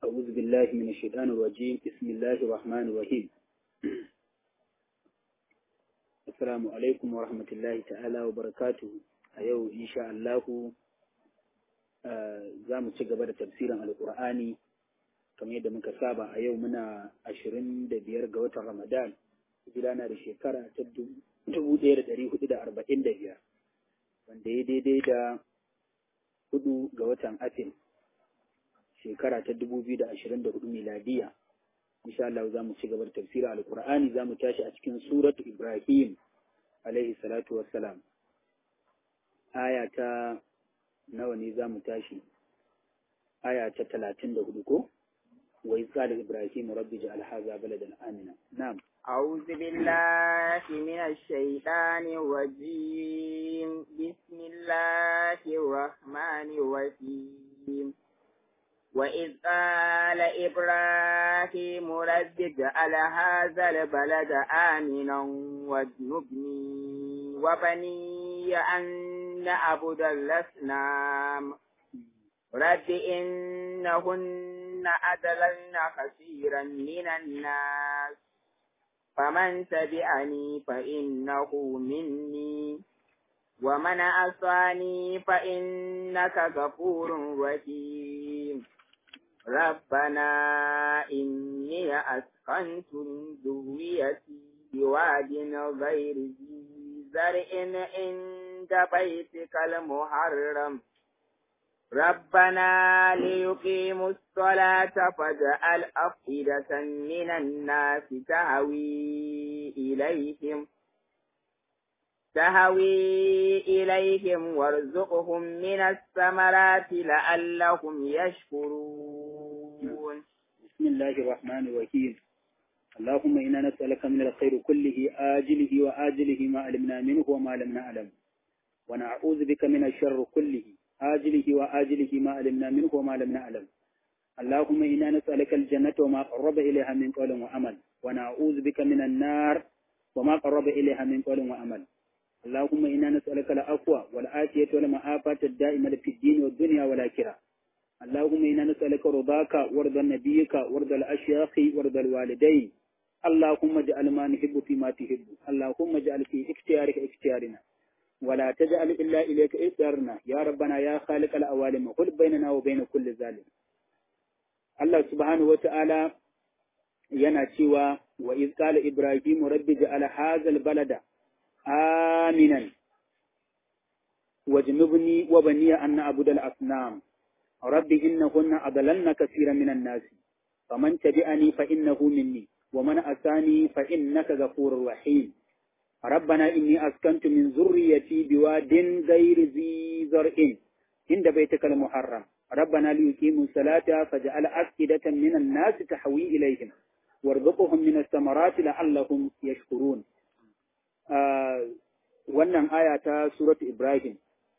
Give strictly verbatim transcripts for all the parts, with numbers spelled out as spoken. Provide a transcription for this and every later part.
أعوذ بالله من الشيطان الرجيم بسم الله الرحمن الرحيم السلام عليكم ورحمة الله تعالى وبركاته أيو إن شاء الله za mu ci gaba da tafsirin alkur'ani kamar yadda muka saba a yau muna ashirin da biyar ga watan ramadan hijira na da shekara ta dubu ɗaya da ɗari hudu da arba'in da biyar wanda ya daidai da hudu ga watan afil shekara ta dubu biyu da ashirin da hudu miladiya. Insha Allah za mu ci gaba da tafsirin alkur'ani za mu tashi a cikin suratu ibrahim alaihi salatu wassalam aya ta nawa ne za mu tashi aya ta talatin da hudu ko wa iz qala ibrahim rabbi ja'al hadha baladan amina. Na'am, a'udhu billahi minash shaitanir rajim, bismillahir rahmanir rahim. wa iz qala ibrahim rabbi ja'al hadha balada aminan wajnubni wa bani an نعبد الأصنام رب إنهن أضللن كثيرا من الناس فمن تبعني فإنه مني ومن عصاني فإنك غفور رحيم ربنا إني أسكنت من ذريتي بواد غير ذي زرع عند بيتك المحرم ربنا ليقيموا الصلاة فاجعل أفئدة من الناس تهوي إليهم تهوي إليهم وارزقهم من الثمرات لعلهم يشكرون. بسم الله الرحمن الرحيم. اللهم إنا نسألك من الخير كله آجله وآجله ما علمنا منه وما لم نعلم ونعوذ بك من الشر كله آجله وآجله ما علمنا منه وما لم نعلم. اللهم إنا نسألك الجنة وما قرب إليها من قول وعمل ونعوذ بك من النار وما قرب إليها من قول وعمل. اللهم إنا نسألك العفو والعافية والمعافاة الدائمة في الدين والدنيا والآخرة. اللهم إنا نسألك رضاك ورضا نبيك ورضا الأشياخ ورضا الوالدين. اللهم اجعل ما نحب فيما تحب. اللهم اجعل في اختيارك اختيارنا ولا تجعل إلا إليك إختيارنا يا ربنا يا خالق الأوالم قل بيننا وبين كل ظالم. الله سبحانه وتعالى يناتيوا وإذ قال إبراهيم رب جعل هذا البلد آمنا واجنبني وبني أن نعبد الأصنام رب إنهن أضللن كثيرا من الناس فمن تبعني فإنه مني ومن أتاني فإنك غفور رحيم ربنا إني أسكنت من ذريتي بواد غير ذي زرع عند بيتك المحرم ربنا ليقيموا الصلاة فاجعل أفئدة من الناس تهوي إليهم وارزقهم من الثمرات لعلهم يشكرون. آه wannan aya ta suratu Ibrahim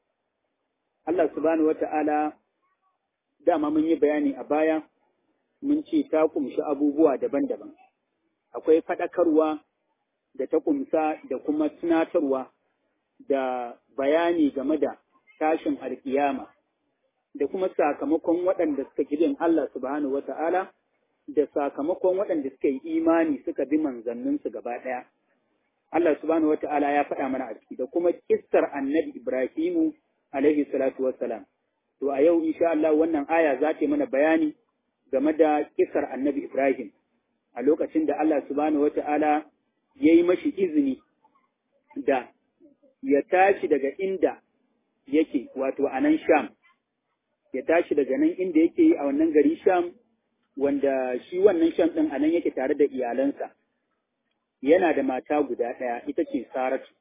Allah subhanahu wata'ala dama mun yi bayani a baya mun ce ta kumshi abubuwa daban-daban akwai faɗakarwa da ta kumsa da kuma tunatarwa da bayani game da tashin alkiyama da kuma sakamakon waɗanda suka ƙi Allah subhanahu wata'ala da sakamakon waɗanda suka yi imani suka bi manzanninsu gaba ɗaya. Allah subhanahu wata'ala ya faɗa mana a ciki da kuma kissar annabi Ibrahimu alaihi salatu wassalam. To a yau insha Allah wannan aya za ta yi mana bayani game da kissar annabi Ibrahim a lokacin da Allah subhanahu wata'ala ya yi mashi izini da ya tashi daga inda yake wato a nan Sham, ya tashi daga nan inda yake a wannan gari Sham wanda shi wannan Sham ɗin a nan yake tare da iyalansa. Yana da mata guda ɗaya ita ce Saratu,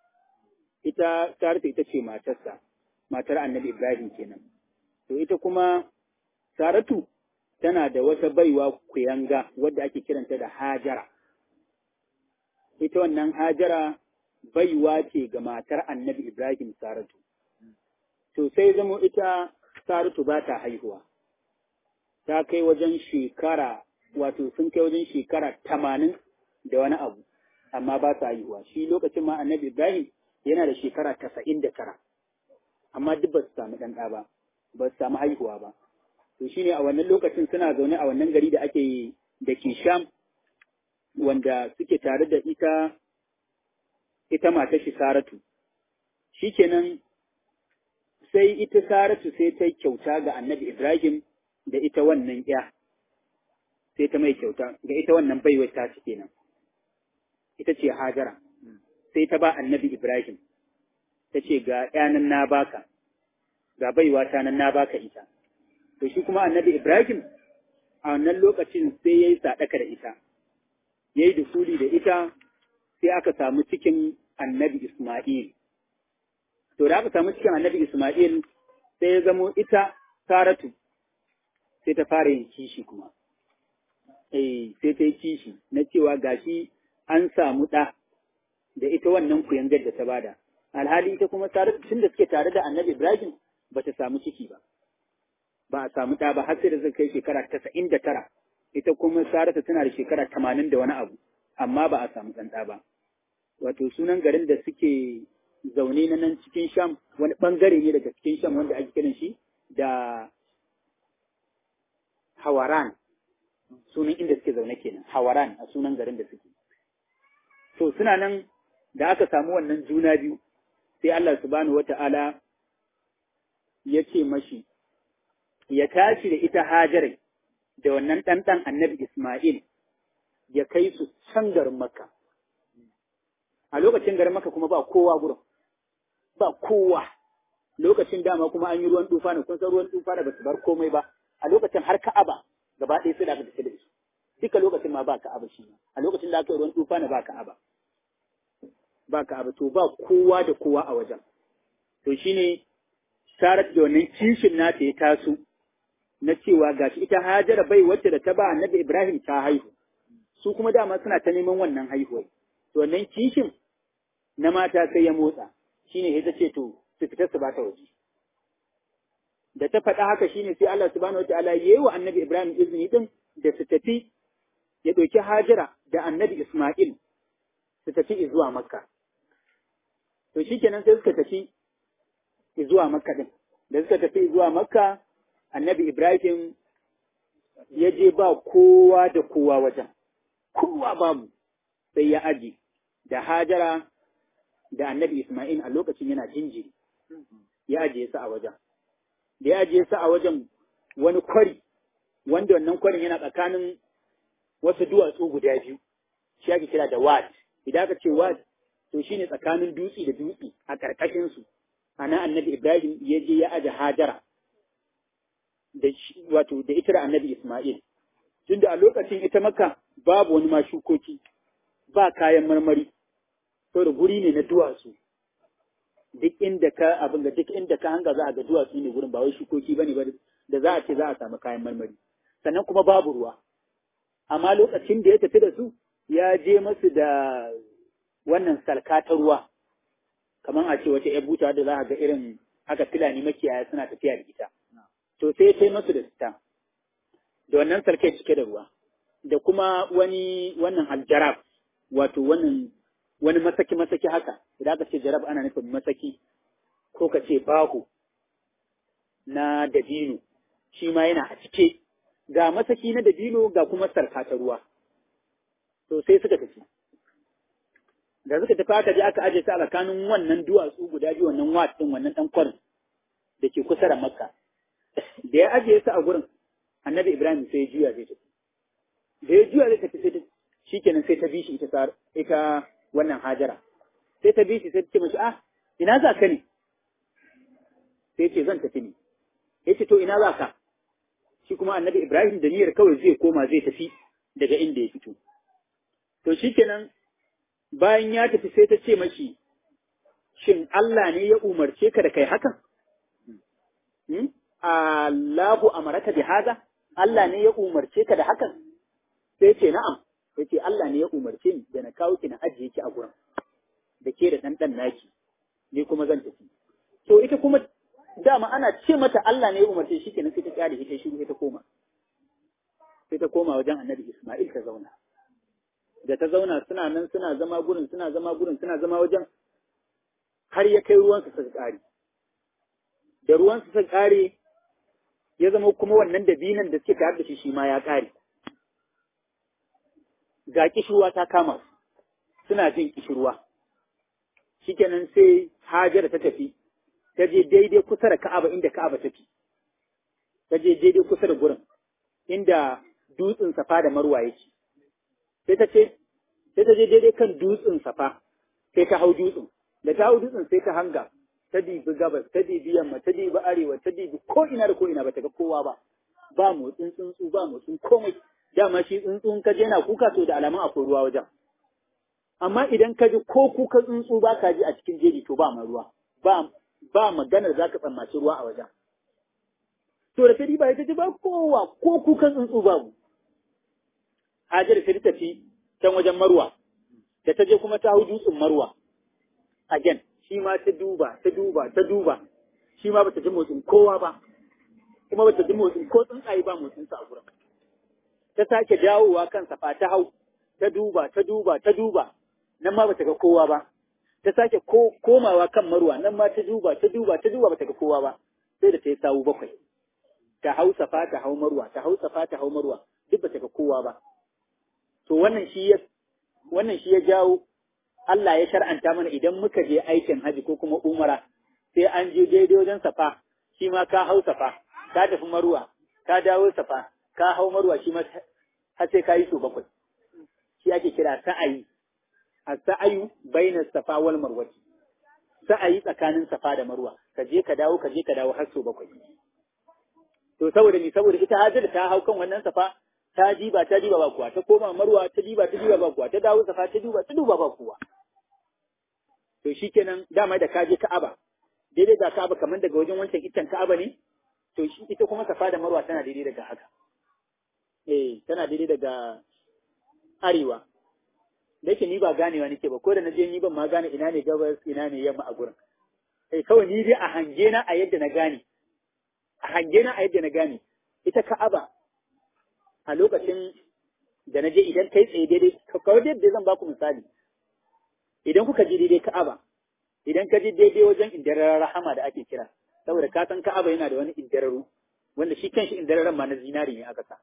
ita Saratu ita ce matarsa, matar annabi Ibrahim kenan. To ita kuma Saratu tana da wata baiwa kuyanga wadda ake kiranta da Hajara. Ita wannan Hajara baiwa ce ga matar annabi Ibrahim Saratu. To sai zamo ita Saratu ba ta haihuwa. Ta kai wajen shekara, wato sun kai wajen shekara tamanin da wani abu, amma ba ta haihuwa. Shi lokacin ma annabi Ibrahim yana da shekara tasa'in da tara, amma duk ba su samu ɗan ɗa ba, ba su samu haihuwa ba. to shine a wannan lokacin suna zaune a wannan gari da ake da ke Sham wanda suke tare da ita ita matar shi Saratu shikenan sai ita Saratu sai ta kyauta ga Annabi Ibrahim da ita wannan ya sai ta mai kyauta ga ita wannan baiwar ta ci kenan ita ce Hajara sai ta ba Annabi Ibrahim ta ce ga ƴanan na baka ga baiwa ta nan na baka ita to shi kuma Annabi Ibrahim a wannan lokacin sai yayi sadaka da ita yayi dufuli da ita sai aka samu cikin Annabi Isma'il to da aka samu cikin Annabi Isma'il sai ya zamo ita Saratu sai ta fara yin kishi kuma eh sai ta yi kishi na cewa gashi an samu ɗa da ita wannan kuyangar da ta bada alhali ita kuma Saratu tun da suke tare da Annabi Ibrahim ba ta samu ciki ba ba a samu ɗa ba har sai da zai kai shekara tasa'in da tara ita kuma Saratu tana da shekara tamanin da wani abu amma ba a samu ɗan ɗa ba wato sunan garin da suke zaune na nan cikin Sham wani ɓangare ne daga cikin Sham wanda ake kiran shi da Hawaran sunan inda suke zaune kenan Hawaran a sunan garin da suke to suna nan da aka samu wannan juna biyu sai Allah subhanahu wata'ala ya ce mashi ya tashi da ita Hajara da wannan ɗanɗan Annabi Ismail ya kai su can garin Makka a lokacin garin Makka kuma ba kowa gurin ba kowa lokacin dama kuma an yi ruwan tufa ne kun san ruwan tufa da basu bar komai ba a lokacin har Ka'aba gaba ɗaya sai da aka tafi da su duka lokacin ma ba Ka'aba shi a lokacin da aka yi ruwan tufa ne ba Ka'aba ba Ka'aba to ba kowa da kowa a wajen to shine Sarat da wannan kishin nata ya taso na cewa gashi ita Hajara bai wacce da ta ba Annabi Ibrahim ta haihu su kuma dama suna ta neman wannan haihuwar to wannan kishin na mata sai ya motsa shine ya ce to su fita su bata waje da ta faɗa haka shine sai Allah subhanahu wataala yayi wa Annabi Ibrahim izini din da su tafi ya ɗauki Hajara da Annabi Isma'il su tafi zuwa Makka to shikenan sai suka tafi zuwa Makka din da suka tafi zuwa Makka Annabi Ibrahim ya je ba kowa da kowa wajen kowa babu sai ya aji da Hajara da Annabi Isma'il a lokacin yana jinjiri ya ajiye su a wajen da ya ajiye su a wajen wani kwari wanda wannan kwarin yana tsakanin wasu duwatsu guda biyu shi ake kira da wad idan aka ce wad to shine tsakanin dutse da dutse a karkashin su ana Annabi Ibrahim ya je ya aje Hajara da wato da ita da Annabi Isma'il tunda a lokacin ita Makka babu wani ma shukoki ba kayan marmari saboda guri ne na duwatsu duk inda ka abin da duk inda ka hanga za a ga duwatsu ne gurin ba wai shukoki bane ba da za a ce za a samu kayan marmari sannan kuma babu ruwa amma lokacin da ya tafi da su ya je masu da wannan salka ta ruwa kamar a ce wata yar buta da za a ga irin haka filani makiyaya suna tafiya da ita to sai ya kai masu da sita da wannan salkai cike da ruwa da kuma wani wannan aljarab wato wannan wani masaki masaki haka idan aka ce jarab ana nufin masaki ko ka ce bahu na dabino shi ma yana a cike ga masaki na dabino ga kuma sarka ta ruwa to sai suka tafi da suka tafi aka je aka aje ta a tsakanin wannan duwatsu guda biyu wannan watsin wannan dan kwarin da ke kusa da Makka da ya ajiye su a gurin Annabi Ibrahim sai ya juya zai tafi da ya juya zai tafi sai shikenan sai ta bi shi ita ita wannan Hajara sai ta bi shi sai ta ce mashi ah ina za ka ne sai ce zan tafi ne yace to ina za ka shi kuma Annabi Ibrahim da niyyar kawai zai koma zai tafi daga inda ya fito to shikenan bayan ya tafi sai ta ce mashi shin Allah ne ya umarce ka da kai hakan hmm? Allahu amaraka bi hada Allah ne ya umarce ka da hakan sai ce na'am yace Allah ne ya umarce ni da na kawo ki na ajiye ki a gurin da ke da dan dan naki ni kuma zan tafi to ita kuma dama ana ce mata Allah ne ya umarce shi kenan sai ta kyale ita shi sai ta koma sai ta koma wajen Annabi Isma'il ta zauna da ta zauna suna nan suna zama gurin suna zama gurin suna zama wajen har ya kai ruwan su suka kare da ruwan su suka kare ya zama kuma wannan dabinan da suke tare da shi shi ma ya ƙare. Ga kishirwa ta kama su, suna jin kishirwa. Shikenan sai Hajara ta tafi, ta je daidai kusa da Ka'aba inda Ka'aba take. Ta je daidai kusa da gurin, inda dutsen Safa da Marwa yake. Sai ta ce, sai ta je daidai kan dutsen Safa, sai ta hau dutsen. Da ta hau dutsen sai ta hanga, ta dibi gabas, ta dibi yamma, ta dibi arewa, ta dibi ko ina da ko ina ba ta ga kowa ba. Ba motsin tsuntsu, ba motsin komai. Dama shi tsuntsun ka je na kuka to da alamun akwai ruwa wajen. Amma idan ka ji ko kuka tsuntsu ba ka ji a cikin jeji to ba ma ruwa. Ba ba maganar za ka tsammaci ruwa a wajen. To da ta diba ita ji ba kowa ko kukan tsuntsu babu. Hajar ta tafi can wajen Marwa. Da ta je kuma ta hau dutsen Marwa. Again, shi ma ta duba, ta duba, ta duba. Shi ma bata ji motsin kowa ba. Kuma bata ji motsin ko tsuntsaye ba motsin sa a gurin. Ta sake dawowa kan Safa ta hau, ta duba, ta duba, ta duba. Nan ma bata ga kowa ba. Ta sake komawa kan Marwa, nan ma ta duba, ta duba, ta duba bata ga kowa ba. Sai da ta yi sawu bakwai. Ta hau Safa, ta hau Marwa, ta hau Safa, ta hau Marwa, duk bata ga kowa ba. To wannan shi ya wannan shi ya jawo Allah ya shar'anta mana idan muka je aikin haji ko kuma umara sai an je daidai wajen Safa, shi ma ka hau Safa, ka tafi Marwa, ka dawo Safa, ka hau Marwa shi ma har sai ka yi so bakwai. Shi ake kira sa'ayi. As-sa'ayu baina Safa wal Marwa. Sa'ayi tsakanin Safa da Marwa, ka je ka dawo, ka je ka dawo har so bakwai. To saboda ni saboda ita Hajar ta hau kan wannan Safa, ta diba ta diba ba kuwa, ta koma Marwa ta diba ta diba ba kuwa, ta dawo Safa ta diba ta diba ba kuwa. To shikenan dama da ka je Ka'aba, daidai ga Ka'aba kamar daga wajen wancan iccen Ka'aba ne, to shi ita kuma Safa da Marwa tana daidai daga haka. Eh, tana daidai daga arewa. Da yake ni ba ganewa nake ba, ko da na je ni ban ma gane ina ne gabas ina ne yamma a gurin. Eh, kawai ni dai a hange na a yadda na gane. A hange na a yadda na gane. Ita Ka'aba a lokacin da na je idan kai tsaye daidai, kawai daidai zan baku misali. Idan kuka je daidai Ka'aba, idan ka je daidai wajen indararar rahama da ake kira, saboda ka san Ka'aba yana da wani indararu, wanda shi kanshi indararen ma na zinari ne aka sa.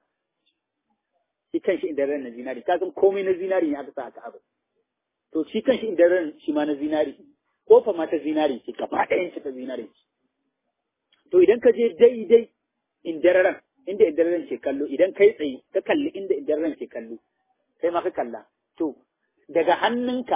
Shi kanshi indararen na zinari, ka san komai na zinari ne aka sa a Ka'aba. To shi kanshi indararen shi ma na zinari, kofa ma ta zinari ce, gaba ɗayan ta zinari ce. To idan ka je daidai indararen, inda indararen ke kallo, idan kai tsaye ka kalli inda indararen ke kallo, sai ma ka kalla. To daga hannunka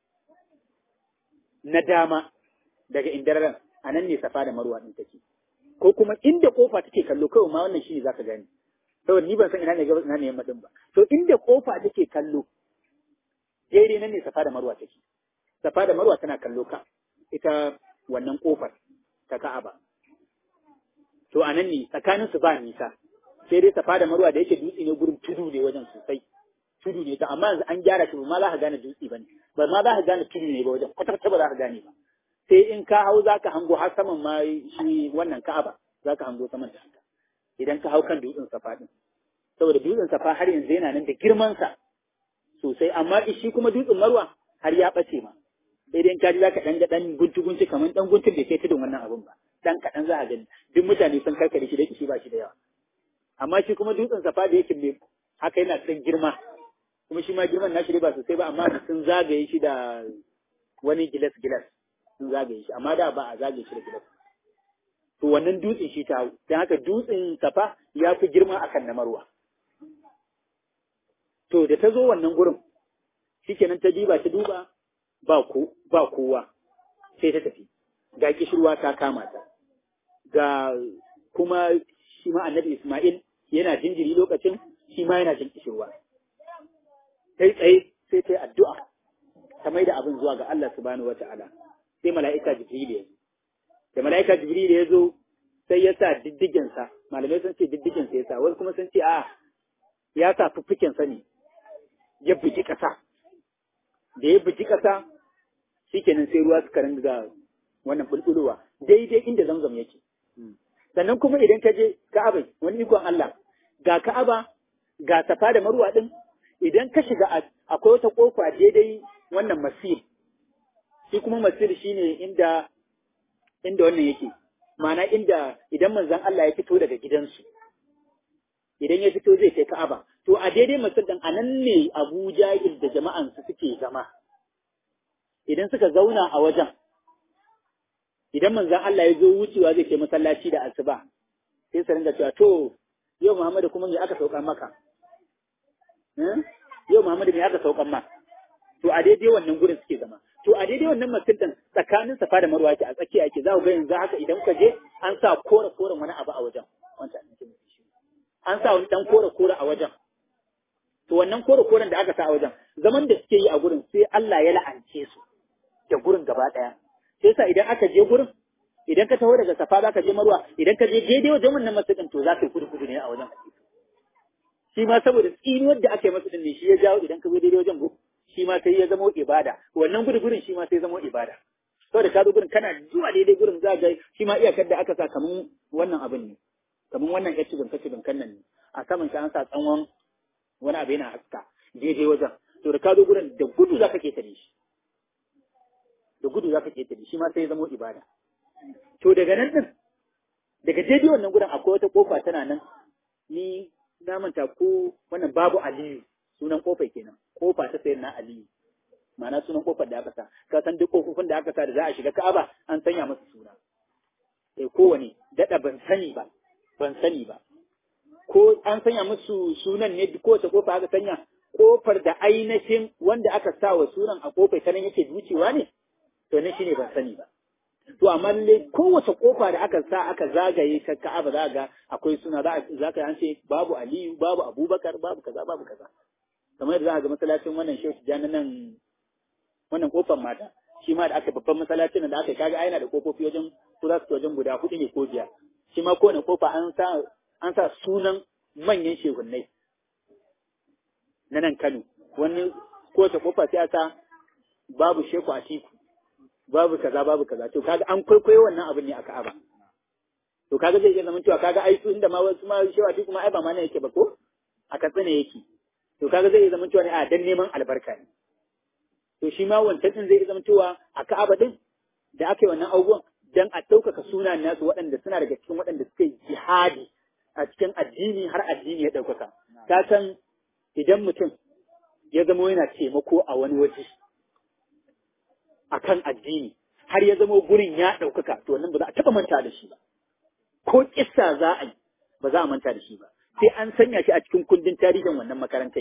na dama daga indararen a nan ne Safa da Marwa ɗin take. Ko kuma inda kofa take kallo kawai ma wannan shi ne za ka gani. Saboda ni ban san ina ne gabas ina ne yamma din ba. To inda kofa take kallo daidai nan ne Safa da Marwa take. Safa da Marwa tana kallo ka ita wannan kofar ta Ka'aba. To a nan ne tsakanin su ba nisa. Sai dai Safa da Marwa da yake dutse ne gurin tudu ne wajen sosai. Tudu ne ta amma yanzu an gyara shi ba ma za ka gane dutse ba ne. Ba ma za ka gane tudu ne ba wajen kwata-kwata ba za ka gane ba. Sai in ka hau za ka hango har saman ma shi wannan Ka'aba za ka hango saman da haka. Idan ka hau kan dutsen Safa din. Saboda dutsen Safa har yanzu yana nan da girmansa sosai, amma shi kuma dutsen Marwa har ya ɓace ma. Sai dai in ka ji za ka ɗan ga ɗan guntu-guntu kamar ɗan guntun da ke tudun wannan abun ba. Ɗan kaɗan za a gani. Duk mutane sun karkare shi da shi ba shi da yawa. Amma shi kuma dutsen Safa da yake mai haka yana ɗan girma. Kuma shi ma girman nashi ba sosai ba, amma sun zagaye shi da wani gilas-gilas. Sun zagaye shi, amma da ba a zagaye shi da gilas. To wannan dutsen shi ta hau, don haka dutsen Safa ya fi girma akan na Marwa. To da ta zo wannan gurin, shikenan ta diba ta duba ba ko ba kowa sai ta tafi. Ga kishirwa ta kama ta. Ga kuma shi ma Annabi Isma'il yana jinjiri lokacin, shi ma yana jin kishirwa. Sai tsaye sai ta yi addu'a ta mai da abin zuwa ga Allah subhanahu wata'ala. Sai mala'ika Jibril ya zo. Da mala'ika Jibril ya zo sai ya sa diddigensa, malamai sun ce diddigensa ya sa, wasu kuma sun ce a ya sa fuffukensa ne, ya buji ƙasa. Da ya buji ƙasa, shi kenan sai ruwa suka ringa wannan bulbulowa daidai inda zamzam yake. Sannan kuma idan ka je Ka'aba, wani ikon Allah, ga Ka'aba, ga Safa da Marwa ɗin, idan ka shiga akwai wata ƙofa daidai wannan masir. Shi kuma masir shine inda inda wannan yake, ma'ana inda idan manzon Allah ya fito daga gidansu idan ya fito zai kai Ka'aba to a daidai masallin anan ne Abu Jahil da jama'ansu suke zama idan suka zauna a wajen idan manzon Allah ya zo wucewa zai kai masallaci da asuba sai su ringa cewa to yau Muhammadu kuma me aka sauka maka yau Muhammadu me aka saukan ma to a daidai wannan gurin suke zama to a daidai wannan masallin tsakanin Safa da Marwa a tsakiya yake za ku ga yanzu haka idan ka je an sa kore koren wani abu a wajen wancan an sa wani dan kore kore a wajen to wannan kore koren da aka sa a wajen zaman da suke yi a gurin sai Allah ya la'ance su da gurin gaba daya sai sa idan aka je gurin idan ka taho daga Safa za ka je Marwa idan ka je daidai wajen wannan masallin to za ka yi kudu kudu ne a wajen shi ma saboda tsinuwar da aka yi masa din ne shi ya jawo idan ka zo daidai wajen go shi ma sai ya zama ibada wannan gudu gurin shi ma sai zama ibada saboda ka zo gurin kana zuwa daidai gurin za ga shi ma iyakar da aka sa kaman wannan abin ne kaman wannan ya cibin ka cibin kan nan ne a saman shi an sa tsawon wani abu yana haska daidai wajen to da ka zo gurin da gudu za ka ketare shi da gudu za ka ketare shi ma sai ya zama ibada to daga nan din daga daidai wannan gurin akwai wata kofa tana nan ni na manta ko wannan babu Aliyu sunan kofar kenan kofa ta sayar na Aliyu ma'ana sunan kofar da aka sa ka san duk kofofin da aka sa da za a shiga Ka'aba an sanya masa suna eh kowane dada ban sani ba ban sani ba ko an sanya musu sunan ne ko ta kofa aka sanya kofar da ainihin wanda aka sa wa sunan a kofar ta nan yake ducewa ne to ne shine ban sani ba to amma lalle kowace kofa da aka sa aka zagaye ta Ka'aba za ga akwai suna za ka an ce babu Aliyu babu Abubakar babu kaza babu kaza kamar yadda za ga masallacin wannan Shehu Tijjani nan wannan kofar mata shi ma da aka babban masallacin da aka kaga aina da kofofi wajen su za su wajen guda hudu ne ko biyar shi ma kowane kofa an sa an sa sunan manyan shehunnai na nan Kano wani kowace kofa sai a sa babu Shehu Atiku babu kaza babu kaza to kaga an kwaikwayo wannan abin ne a Ka'aba to kaga zai iya zama cewa kaga ai su inda ma wasu ma Shehu Atiku ma ai ba ma ne yake ba ko a Katsina yake to kaga zai iya zama cewa ne a dan neman albarka ne to shi ma wancan din zai iya zama cewa a Ka'aba din da aka yi wannan abubuwan dan a ɗaukaka sunan nasu waɗanda suna daga cikin waɗanda suka yi jihadi a cikin addini har addini ya ɗaukaka ka san idan mutum ya zama yana taimako a wani waje akan addini har ya zama gurin ya ɗaukaka to wannan ba za a taɓa manta da shi ba ko kissa za a yi ba za a manta da shi ba sai an sanya shi a cikin kundin tarihin wannan makarantai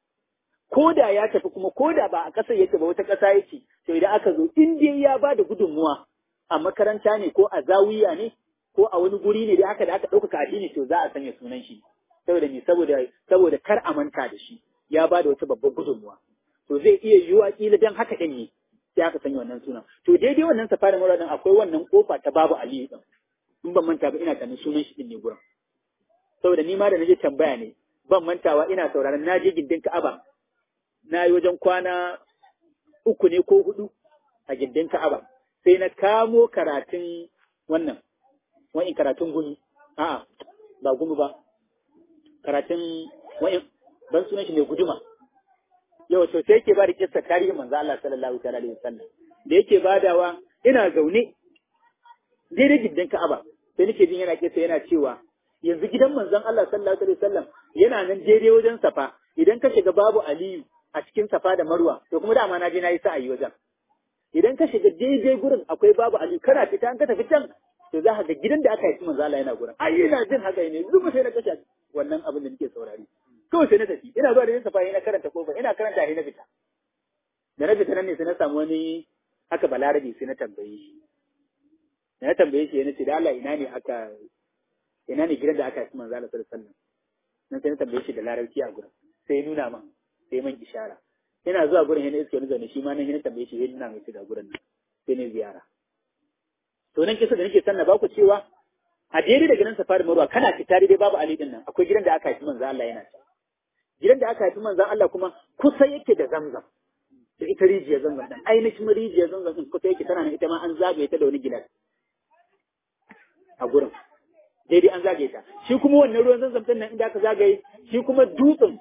ko da ya tafi kuma ko da ba a ƙasar yake ba wata ƙasa yake to idan aka zo in dai ya ba da gudunmuwa a makaranta ne ko a zawiya ne ko a wani guri ne da haka da aka ɗaukaka addini to za a sanya sunan shi saboda me saboda saboda kar a manta da shi ya ba da wata babbar gudunmuwa to zai iya yiwuwa kila dan haka ɗin ne sai aka sanya wannan sunan to daidai wannan Safa da Marwa din akwai wannan kofa ta babu Aliyu din in ban manta ba ina tunanin sunan shi din ne gurin saboda ni ma da naje tambaya ne ban mantawa ina sauraron naje gindin Ka'aba na yi wajen kwana uku ne ko hudu a gindin Ka'aba sai na kamo karatun wannan wa'in karatun gumi a'a ba gumi ba karatun wa'in ban sunan shi ne guduma yau to sai yake ba da kissa tarihin manzo Allah sallallahu alaihi wasallam da yake badawa ina zaune daidai gindin Ka'aba sai nake jin yana kissa yana cewa yanzu gidan manzon Allah sallallahu alaihi wasallam yana nan daidai wajen Safa idan ka shiga babu Aliyu a cikin Safa da Marwa to kuma dama na je na yi sa'ayi wajen idan ka shiga daidai gurin akwai babu Aliyu kana fita an ka tafi can to za ka ga gidan da aka yi manzo Allah yana gurin ai ina jin haka ne zuba sai na kashe wannan abin da nake saurari kawai sai na tafi ina zuwa da yin Safa ina karanta kofa ina karanta ai na fita da na fita nan ne sai na samu wani haka balarabi sai na tambaye shi da na tambaye shi yana ce da Allah ina ne aka ina ne gidan da aka yi manzo Allah sallallahu alaihi wasallam nan sai na tambaye shi da larabci a gurin sai nuna man sai man ishara ina zuwa gurin yana iske wani zaune shi ma nan yana tambaye shi yana mai shiga gurin nan sai ne ziyara to nan kisa da nake sanna ba ku cewa a daidai daga nan Safa da Marwa kana fita dai babu Ali din nan akwai gidan da aka haifi manzo Allah yana ci gidan da aka haifi manzo Allah kuma kusa yake da Zamzam da ita rijiyar Zamzam din ainihin rijiyar Zamzam din kusa yake tana nan ita ma an zagaye ta da wani gilas a gurin daidai an zagaye ta shi kuma wannan ruwan Zamzam din nan inda aka zagaye shi kuma dutsen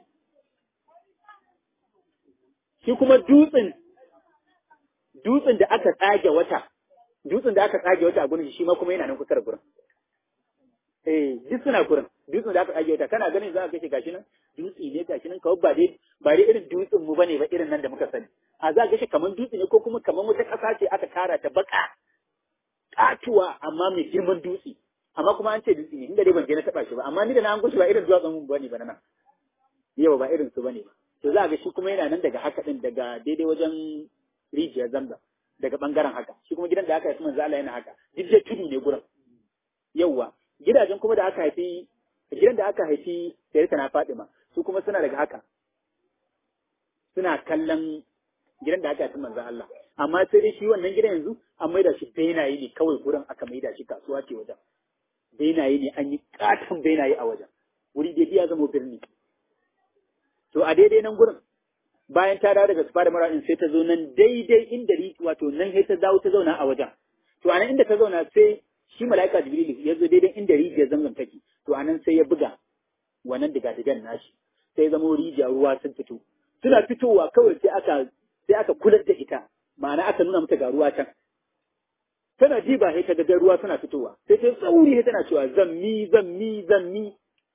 shi kuma dutsen dutsen da aka tsage wata dutsen da aka tsage wata a gurin shi ma kuma yana nan kusa da gurin eh duk suna gurin dutsen da aka tsage wata kana ganin za ka kashe gashi nan dutse ne gashi nan kawai ba dai ba dai irin dutsen mu bane ba irin nan da muka sani a za ka kashe kaman dutse ne ko kuma kaman wata ƙasa ce aka tara ta baka katuwa amma mai girman dutse amma kuma an ce dutse ne inda dai ban je na taba shi ba amma ni da na an gushi ba irin duwatsun mu bane ba nan yau ba irin su bane ba to za ga shi kuma yana nan daga haka din daga daidai wajen rijiyar zamzam daga bangaren haka shi kuma gidan da aka haifi manzo Allah yana haka duk da tudu ne gurin yauwa gidajen kuma da aka haifi gidan da aka haifi Sayyidina na Fatima su kuma suna daga haka suna kallon gidan da aka haifi manzo Allah amma sai dai shi wannan gidan yanzu an maida shi benaye ne kawai gurin aka maida shi kasuwa ce wajen benaye ne an yi katon benaye a wajen wuri da ya zama birni to a daidai nan gurin bayan ta dawo daga Safa da Marwa din sai ta zo nan daidai inda ri wato nan sai ta dawo ta zauna a wajen to anan inda ta zauna sai shi malaika Jibril ya zo daidai inda rijiyar Zamzam take to anan sai ya buga wannan diga-digan nashi sai zama rijiya ruwa sun fito suna fitowa kawai sai aka sai aka kular da ita ma'ana aka nuna mata ga ruwa can tana ji ba sai ta ga ruwa suna fitowa sai ta tsauri sai tana cewa zammi zammi zammi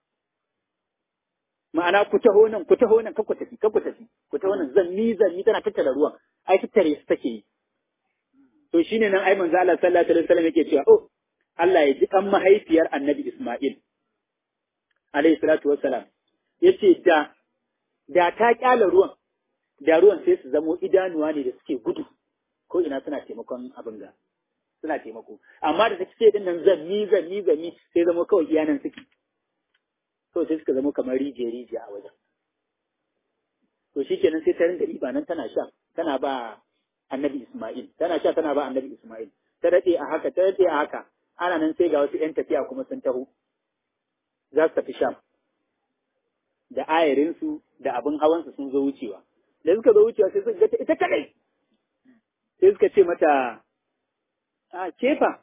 ma'ana ku taho nan ku taho nan kakku tafi kakku tafi ku taho nan zanni zanni tana tattara ruwan ai tattare su take yi to shine nan ai manzo Allah sallallahu alaihi wasallam yake cewa oh Allah ya ji kan mahaifiyar Annabi Isma'il alaihi salatu wassalam yace da da ta kyala ruwan da ruwan sai su zamo idanuwa ne da suke gudu ko ina suna taimakon abin ga suna taimako amma da take din nan zanni zanni zanni sai zamo kawai iyanan suke to sai suka zama kamar rijiya-rijiya a wajen. To shi kenan sai ta rinka riba nan tana sha, tana ba annabi Ismail, tana sha tana ba annabi Ismail. Ta daɗe a haka, ta daɗe a haka, ana nan sai ga wasu ‘yan tafiya kuma sun taho, za su tafi sham. Da ayarinsu da abin hawansu sun zo wucewa. Da suka zo wucewa sai suka ga ita kaɗai. Sai suka ce mata, a kefa,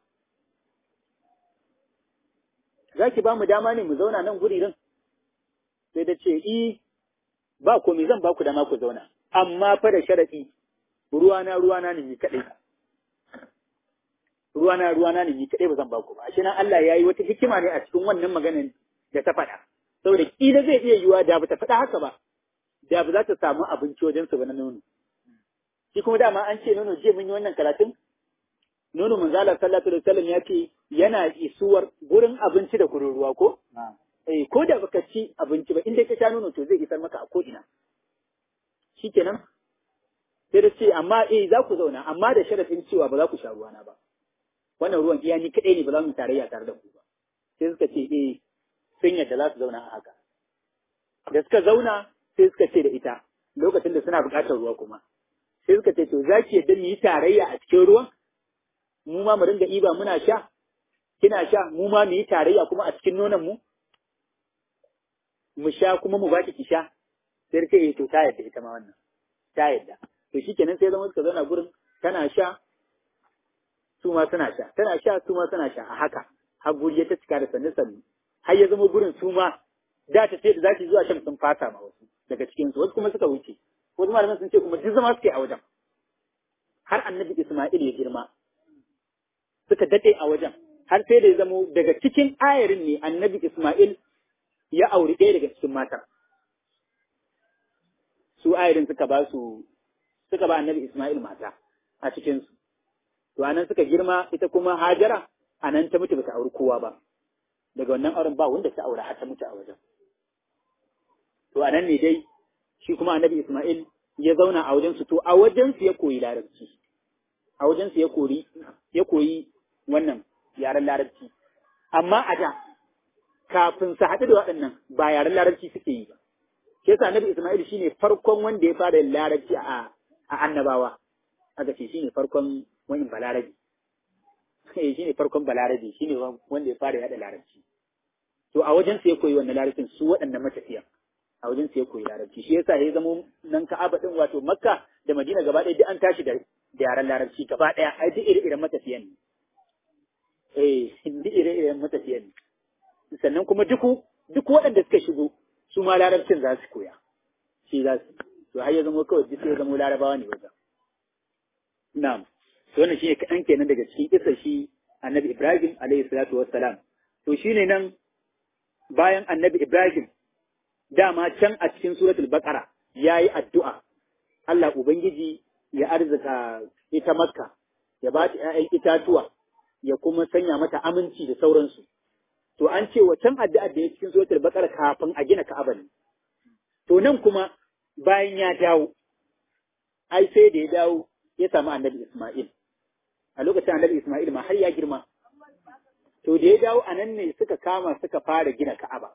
za ki ba mu dama ne mu zauna nan guririn? Sai da ce, I, ba komai zan ba ku dama ku zauna, amma fa da sharaɗi, ruwana ruwana ne ni kaɗai. Ruwana ruwana ne ni kaɗai ba zan ba ku ba. Ashe nan Allah ya yi wata hikima ne a cikin wannan maganin da ta faɗa. Saboda ƙila zai iya yiwuwa da ba ta faɗa haka ba, da ba za ta samu abinci wajensu ba na nono. Shi kuma dama an ce nono jiya mun yi wannan karatun, nono manzala sallallahu alaihi wasallam ya ce yana isuwar gurin abinci da gurin ruwa ko? Eh, ko da baka ci abinci ba, inda ka sha nono to zai isar maka a ko'ina. Shi kenan? Sai da ce, amma eh za ku zauna, amma da sharafin cewa ba za ku sha ruwana ba. Wannan ruwan iya ni kaɗai ne ba za mu tarayya tare da ku ba. Sai suka ce, eh, sun yadda za su zauna a haka. Da suka zauna, sai suka ce da ita, lokacin da suna buƙatar ruwa kuma. Sai suka ce, to za ki yadda mu yi tarayya a cikin ruwan? Mu ma mu ringa iba muna sha? Kina sha, mu ma mu yi tarayya kuma a cikin nonon mu? Mu sha kuma mu baki ki sha? Sai ta ce, to ta yadda ita ma wannan. Ta yadda. To shi kenan sai zama suka zauna gurin, tana sha, su ma suna sha. Tana sha, su ma suna sha a haka. Har guri ya ta cika da sannu sannu. Har ya zama gurin su ma da ta ce da za ki zuwa shan sun fata ma wasu daga cikinsu. Wasu kuma suka wuce. Wasu malaman sun ce kuma duk zama suke a wajen. Har annabi Isma'il ya girma. Suka daɗe a wajen. Har sai da ya zamo daga cikin ayarin ne annabi Ismail ya auri ɗaya daga cikin matan. Su ayarin suka ba su, suka ba annabi Ismail mata a cikinsu. To anan suka girma ita kuma Hajara a nan ta mutu ba ta auri kowa ba. Daga wannan auren ba wanda ta aura har ta mutu a wajen. To anan ne dai shi kuma annabi Ismail ya zauna a wajensu to a wajensu ya koyi larabci. A wajensu ya koyi ya koyi wannan yaren larabci. Amma a da, kafin su haɗu da waɗannan ba yaren larabci suke yi ba. Shi yasa Annabi Ismail shi ne farkon wanda ya fara yin larabci a annabawa. Aka ce shi ne farkon wani balarabi. Shi ne farkon balarabi, shi ne wanda ya fara yaɗa larabci. To a wajen su ya koyi wannan larabcin su waɗannan matafiya. A wajen su ya koyi larabci. Shi yasa ya zama nan Ka'aba ɗin wato Makka da Madina gaba ɗaya duk an tashi da yaren larabci gaba ɗaya. Ai duk ire-iren matafiyan ne. Eh, duk ire-iren matafiyan ne. Sannan kuma duk duk waɗanda suka shigo su ma larabcin za su koya. Shi za su. To har ya zama kawai duk sai ya zama larabawa ne wajen. Na'am. to wannan shine kaɗan kenan daga cikin kisa shi annabi Ibrahim alaihi salatu wassalam. To shine nan bayan annabi Ibrahim dama can a cikin suratul baqara yayi addu'a Allah ubangiji ya arzuka ita Makka, ya ba ta ‘ya'yan itatuwa, ya kuma sanya mata aminci da sauransu. To an ce wacan addu'ar da ya cikin suratul baqara kafin a gina Ka'aba ne. To nan kuma bayan ya dawo, ai sai da ya dawo ya samu annabi Isma'il. A lokacin annabi Isma'il ma har ya girma. To da ya dawo a nan ne suka kama suka fara gina Ka'aba.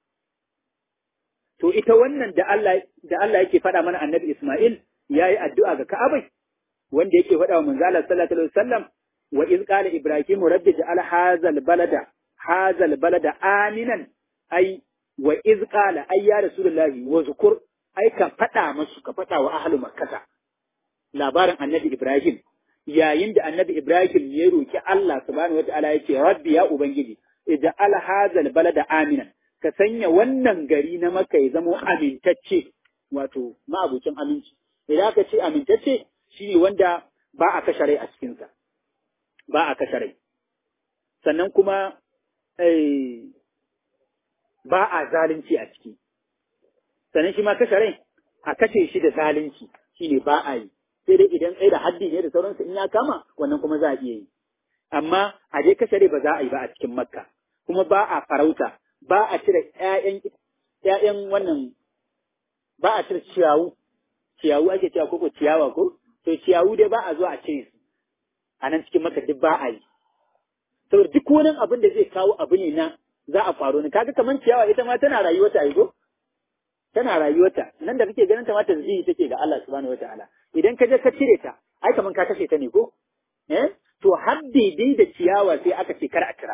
To ita wannan da Allah da Allah yake faɗa mana annabi Isma'il yayi addu'a ga Ka'aba, wanda yake faɗa wa manzo Allah sallallahu alaihi wasallam wa iz qala ibrahimu rabbi ja'al hadzal balada hadzal balada aminan ai wa iz qala ay ya rasulullahi wa zukur ai ka faɗa musu ka faɗa wa ahlu makkah labarin annabi Ibrahim yayin da annabi Ibrahim ya roki Allah subhanahu wataala yace rabbi ya ubangiji ij'al hadzal balada aminan ka sanya wannan gari na Makka ya zama amintacce, wato ma'abucin aminci. Idan aka ce amintacce shi ne wanda ba a kashe rai a cikinsa, ba a kashe rai. Sannan kuma ba a zalunci a ciki. Sannan shi ma kashe rai, a kashe shi da zalunci shi ne ba a yi. Sai dai idan tsaye da haddi ne da sauransu in ya kama, wannan kuma za a iya yi. Amma a dai kashe rai ba za a yi ba a cikin Makka. Kuma ba a farauta, ba a cire ‘ya'yan wannan, ba a cire ciyawu, ciyawu ake cewa ko ciyawa ko? To ciyawu dai ba a zuwa a cire su, a nan cikin Makka duk ba a yi. Saboda duk wani abin da zai kawo abu ne na za a faro ne, kaga kamar ciyawa ita ma tana rayuwata a ko? Tana rayuwata, nan da kake ganin ta ma tasbihi take ga Allah subhanahu wataala. Idan ka je ka cire ta, ai kamar ka kashe ta ne ko? Eh? To har daidai da ciyawa sai aka ce kar a kira.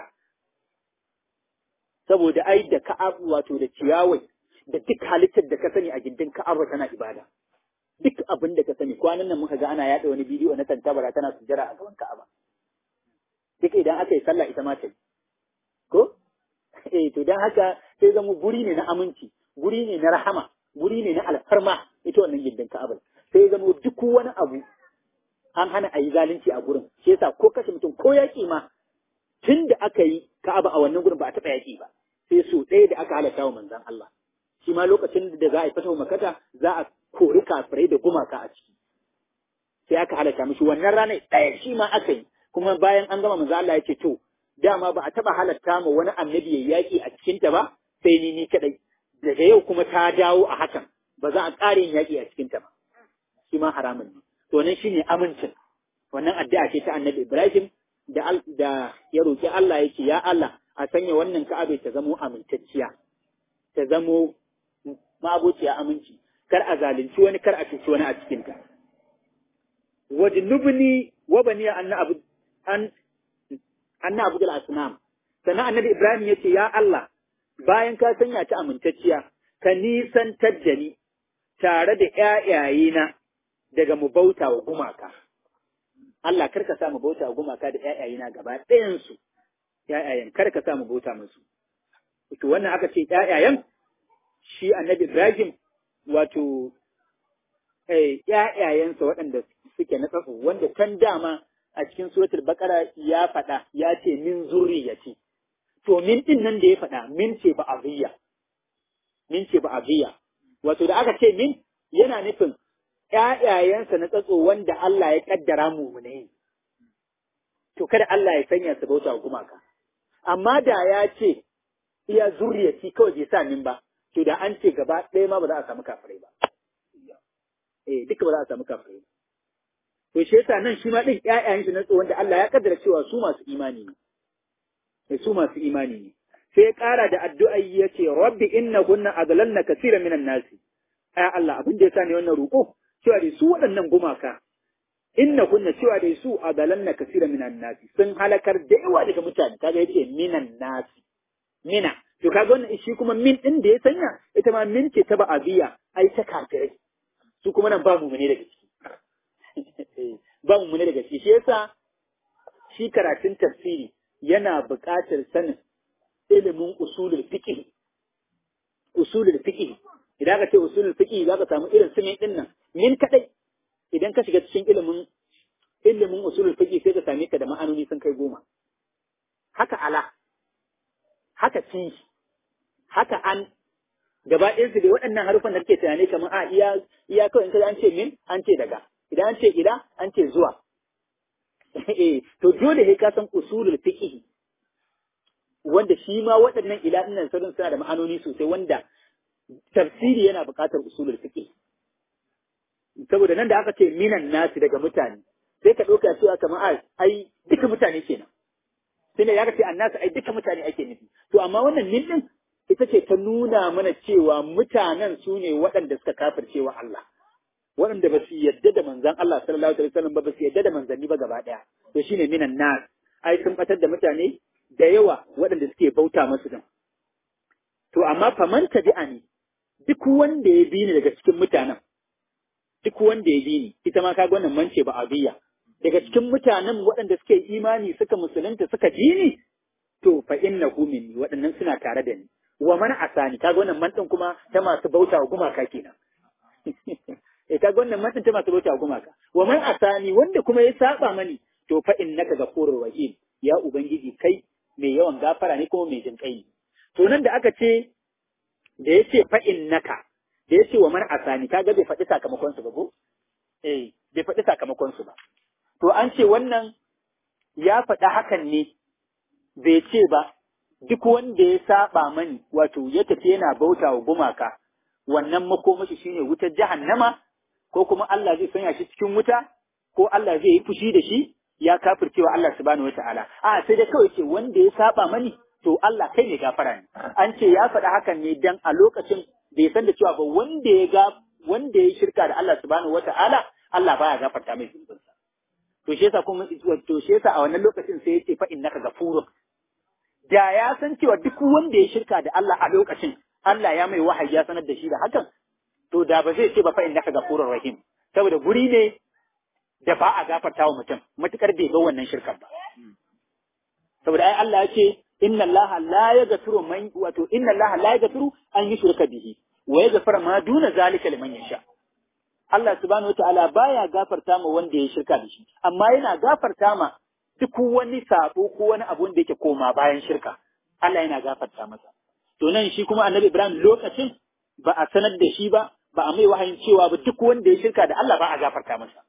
Saboda ai da Ka'ab wato da ciyawai da duk halittar da ka sani a gindin Ka'aba tana ibada. Duk abin da ka sani kwanan nan muka ga ana yaɗa wani bidiyo na tantabara tana sujjara a gaban Ka'aba. Duk idan aka yi sallah ita ma ta yi. Ko? Eh to dan haka sai zama guri ne na aminci, guri ne na rahama, guri ne na alfarma ita wannan gindin Ka'aba. Sai zama duk wani abu an hana a yi zalunci a gurin. Shi yasa ko kashe mutum ko yaƙi ma tun da aka yi Ka'aba a wannan gurin ba a taɓa yaƙi ba. Sai so ɗaya da aka halatta wa manzan Allah. Shi ma lokacin da za a yi fata makata za a kori kafirai da gumaka a ciki. Sai aka halatta mishi wannan ranar ɗaya shi ma aka yi. Kuma bayan an gama manzan Allah ya ce to dama ba a taɓa halatta ma wani annabi ya yaƙi a cikinta ba sai ni ni kaɗai. Daga yau kuma ta dawo a hakan ba za a ƙara yin yaƙi a cikinta ba. Shi ma haramun ne. To nan shi ne amincin. Wannan addu'a ce ta annabi Ibrahim da da ya roƙi Allah yake ya Allah a sanya wannan Ka'aba ta zamo amintacciya, ta zamo ma'abociya aminci, kar a zalunci wani, kar a cuci wani a cikinta. Wajnubni wa bani anna abu an anna abu dal asnam. Sannan annabi Ibrahim yace ya Allah bayan ka sanya ta amintacciya, ka nisantar da ni tare da ƴaƴayena daga mu bauta wa gumaka. Allah kar ka sa mu bauta wa gumaka da ƴaƴayena gaba ɗayansu. ‘ya'yayen, kar ka sa mu bauta musu. To wannan aka ce ‘ya'yayen, shi annabi Ibrahim, wato, ‘ya'yayensa waɗanda suke na tsatso, wanda can dama a cikin suratul Baƙara ya faɗa, ya ce min zurriyati. To min ɗin nan da ya faɗa, min ce ba abiya. Min ce ba abiya. Wato da aka ce min, yana nufin ‘ya'yayensa na tsatso wanda Allah ya ƙaddara mu ne. To kada Allah ya sanya su bauta wa gumaka. Amma da ya ce, iya zuriyati kawai bai sa min ba, to da an ce gaba ɗaya ma ba za a samu kafirai ba. Eh, duka ba za a samu kafirai ba. To shi yasa nan shi ma ɗin ƴaƴayen shi na tsohon da Allah ya kaddara cewa su masu imani ne. Eh, su masu imani ne. Sai ya ƙara da addu'a ya ce, Rabbi inna kunna adlalna kasira minan nasi. Ai Allah abin da ya sa ne wannan roƙo, cewa dai su waɗannan gumaka, inna kunna cewa dai su adalanna kasira minan nasi sun halakar da yawa daga mutane kaga yace minan nasi mina to kaga wannan shi kuma min din da ya sanya ita ma min ce ta ba'abiya ai ta kafirai su kuma nan ba mu ne daga ciki ba mu ne daga ciki shi yasa shi karatun tafsiri yana buƙatar sanin ilimin usulul fiqh usulul fiqh idan ka ce usulul fiqh zaka samu irin su min din nan min kadai idan ka shiga cikin ilimin ilimin usulul fiqh sai ka same ka da ma'anoni sun kai goma haka ala haka fi haka an gaba ɗayan su da waɗannan harufan da kake tunani kamar a iya iya kawai in ka an ce min an ce daga idan an ce ila an ce zuwa eh to dole sai ka san usulul fiqh wanda shi ma waɗannan ila ɗin nan suna da ma'anoni sosai wanda tafsiri yana buƙatar usulul fiqh saboda nan da aka ce minan nasi daga mutane sai ka ɗauka cewa kamar ai ai duka mutane kenan sai ne ya ce annasu ai duka mutane ake nufi to amma wannan min din ita ce ta nuna mana cewa mutanen su ne waɗanda suka kafirce wa Allah waɗanda ba su yadda da manzon Allah sallallahu alaihi wasallam ba ba su yadda da manzanni ba gaba ɗaya to shine minan nas ai sun batar da mutane da yawa waɗanda suke bauta masu din to amma faman tabi'ani duk wanda ya bi ni daga cikin mutanen duk wanda ya bi ni ita ma kaga wannan mance ba abiya daga cikin mutanen waɗanda suke imani suka musulunta suka bi ni to fa innahu minni waɗannan suna tare da ni wa man asani kaga wannan man din kuma ta masu bauta wa gumaka kenan eh kaga wannan man din ta masu bauta wa gumaka wa man asani wanda kuma ya saba mani to fa innaka ghafurur rahim ya ubangiji kai mai yawan gafara ne kuma mai jinkai ne to nan da aka ce da yace fa innaka da yace wa man asani kaga bai faɗi sakamakon su ba ko eh bai faɗi sakamakon su ba to an ce wannan ya faɗi hakan ne bai ce ba duk wanda ya saba mani wato ya tafi yana bauta wa gumaka wannan makomashi shine wutar jahannama ko kuma Allah zai sanya shi cikin wuta ko Allah zai yi fushi da shi ya kafircewa Allah subhanahu wataala a sai dai kawai ce wanda ya saba mani to Allah kai ne gafara ne an ce ya faɗi hakan ne dan a lokacin bai san da cewa ba wanda ya ga wanda ya shirka da Allah subhanahu wataala Allah baya gafarta mai zunubinsa to shi yasa kuma to shi yasa a wannan lokacin sai ya ce fa innaka ghafurun da ya san cewa duk wanda ya shirka da Allah a lokacin Allah ya mai wahayi ya sanar da shi da hakan to da ba zai ce ba fa innaka ghafurur rahim saboda guri ne da ba a gafarta wa mutum matukar bai ga wannan shirkan ba saboda ai Allah ya ce inna Allah la yaghfiru man wato inna Allah la yaghfiru an yushraka bihi wa yaghfiru ma duna zalika liman yasha Allah subhanahu wataala baya gafarta ma wanda ya shirka da shi amma yana gafarta ma duk wani sabo ko wani abu da yake koma bayan shirka Allah yana gafarta masa to nan shi kuma Annabi Ibrahim lokacin ba a sanar da shi ba ba a mai wahayin cewa ba duk wanda ya shirka da Allah ba a gafarta masa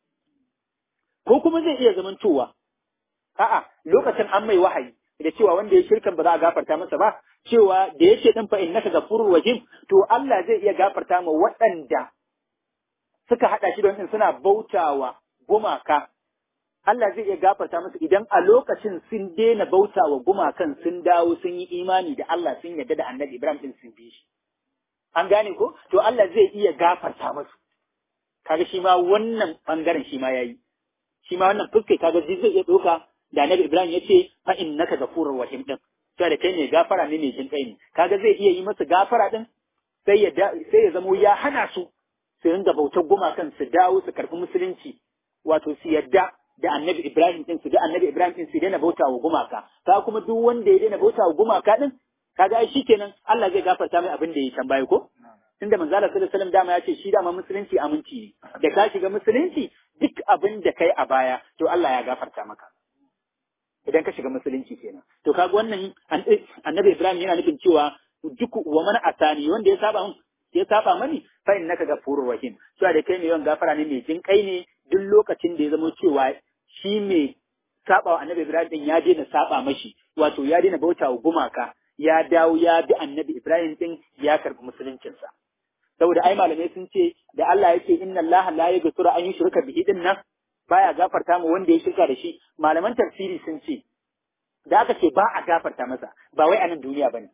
ko kuma zai iya zamantowa a'a lokacin an mai wahayi da cewa wanda ya shirkan ba za a gafarta masa ba cewa da yake din fa innaka ghafurur rahim to Allah zai iya gafarta ma waɗanda suka hada shi da wannan suna bautawa gumaka Allah zai iya gafarta musu idan a lokacin sun daina bautawa gumakan sun dawo sun yi imani da Allah sun yarda da Annabi Ibrahim din sun bi shi an gane ko to Allah zai iya gafarta musu kaga shi ma wannan bangaren shi ma yayi shi ma wannan fuske kaga zai iya doka da Annabi Ibrahim yace fa innaka ghafurur rahim din sai da kai ne gafara ne mai jin kai ne kaga zai iya yi masa gafara din sai ya sai ya zamo ya hana su su ringa bautar gumakan su dawo su karɓi musulunci wato su yadda da Annabi Ibrahim din su da Annabi Ibrahim din su daina bauta wa gumaka ka kuma duk wanda ya daina bauta wa gumaka din kaga ai shikenan Allah zai gafarta mai abin da ya tambaye ko tunda manzo Allah sallallahu alaihi wasallam dama ya ce shi dama musulunci aminci ne da ka shiga musulunci duk abin da kai a baya to Allah ya gafarta maka idan ka shiga musulunci kenan to kaga wannan Annabi Ibrahim yana nufin cewa duk wa man atani wanda ya saba ya saba mani fa innaka ghafurur rahim cewa da kai ne yawan gafara ne mai jin kai ne duk lokacin da ya zama cewa shi mai saba wa Annabi Ibrahim din ya daina saba mashi wato ya daina bauta wa gumaka ya dawo ya bi Annabi Ibrahim din ya karbi musuluncinsa saboda ai malamai sun ce da Allah yake inna Allah la yaghfiru an yushraka bihi din nan baya gafarta mu wanda ya shirka da shi malaman tafsiri sun ce da aka ce ba a gafarta masa ba wai a nan duniya bane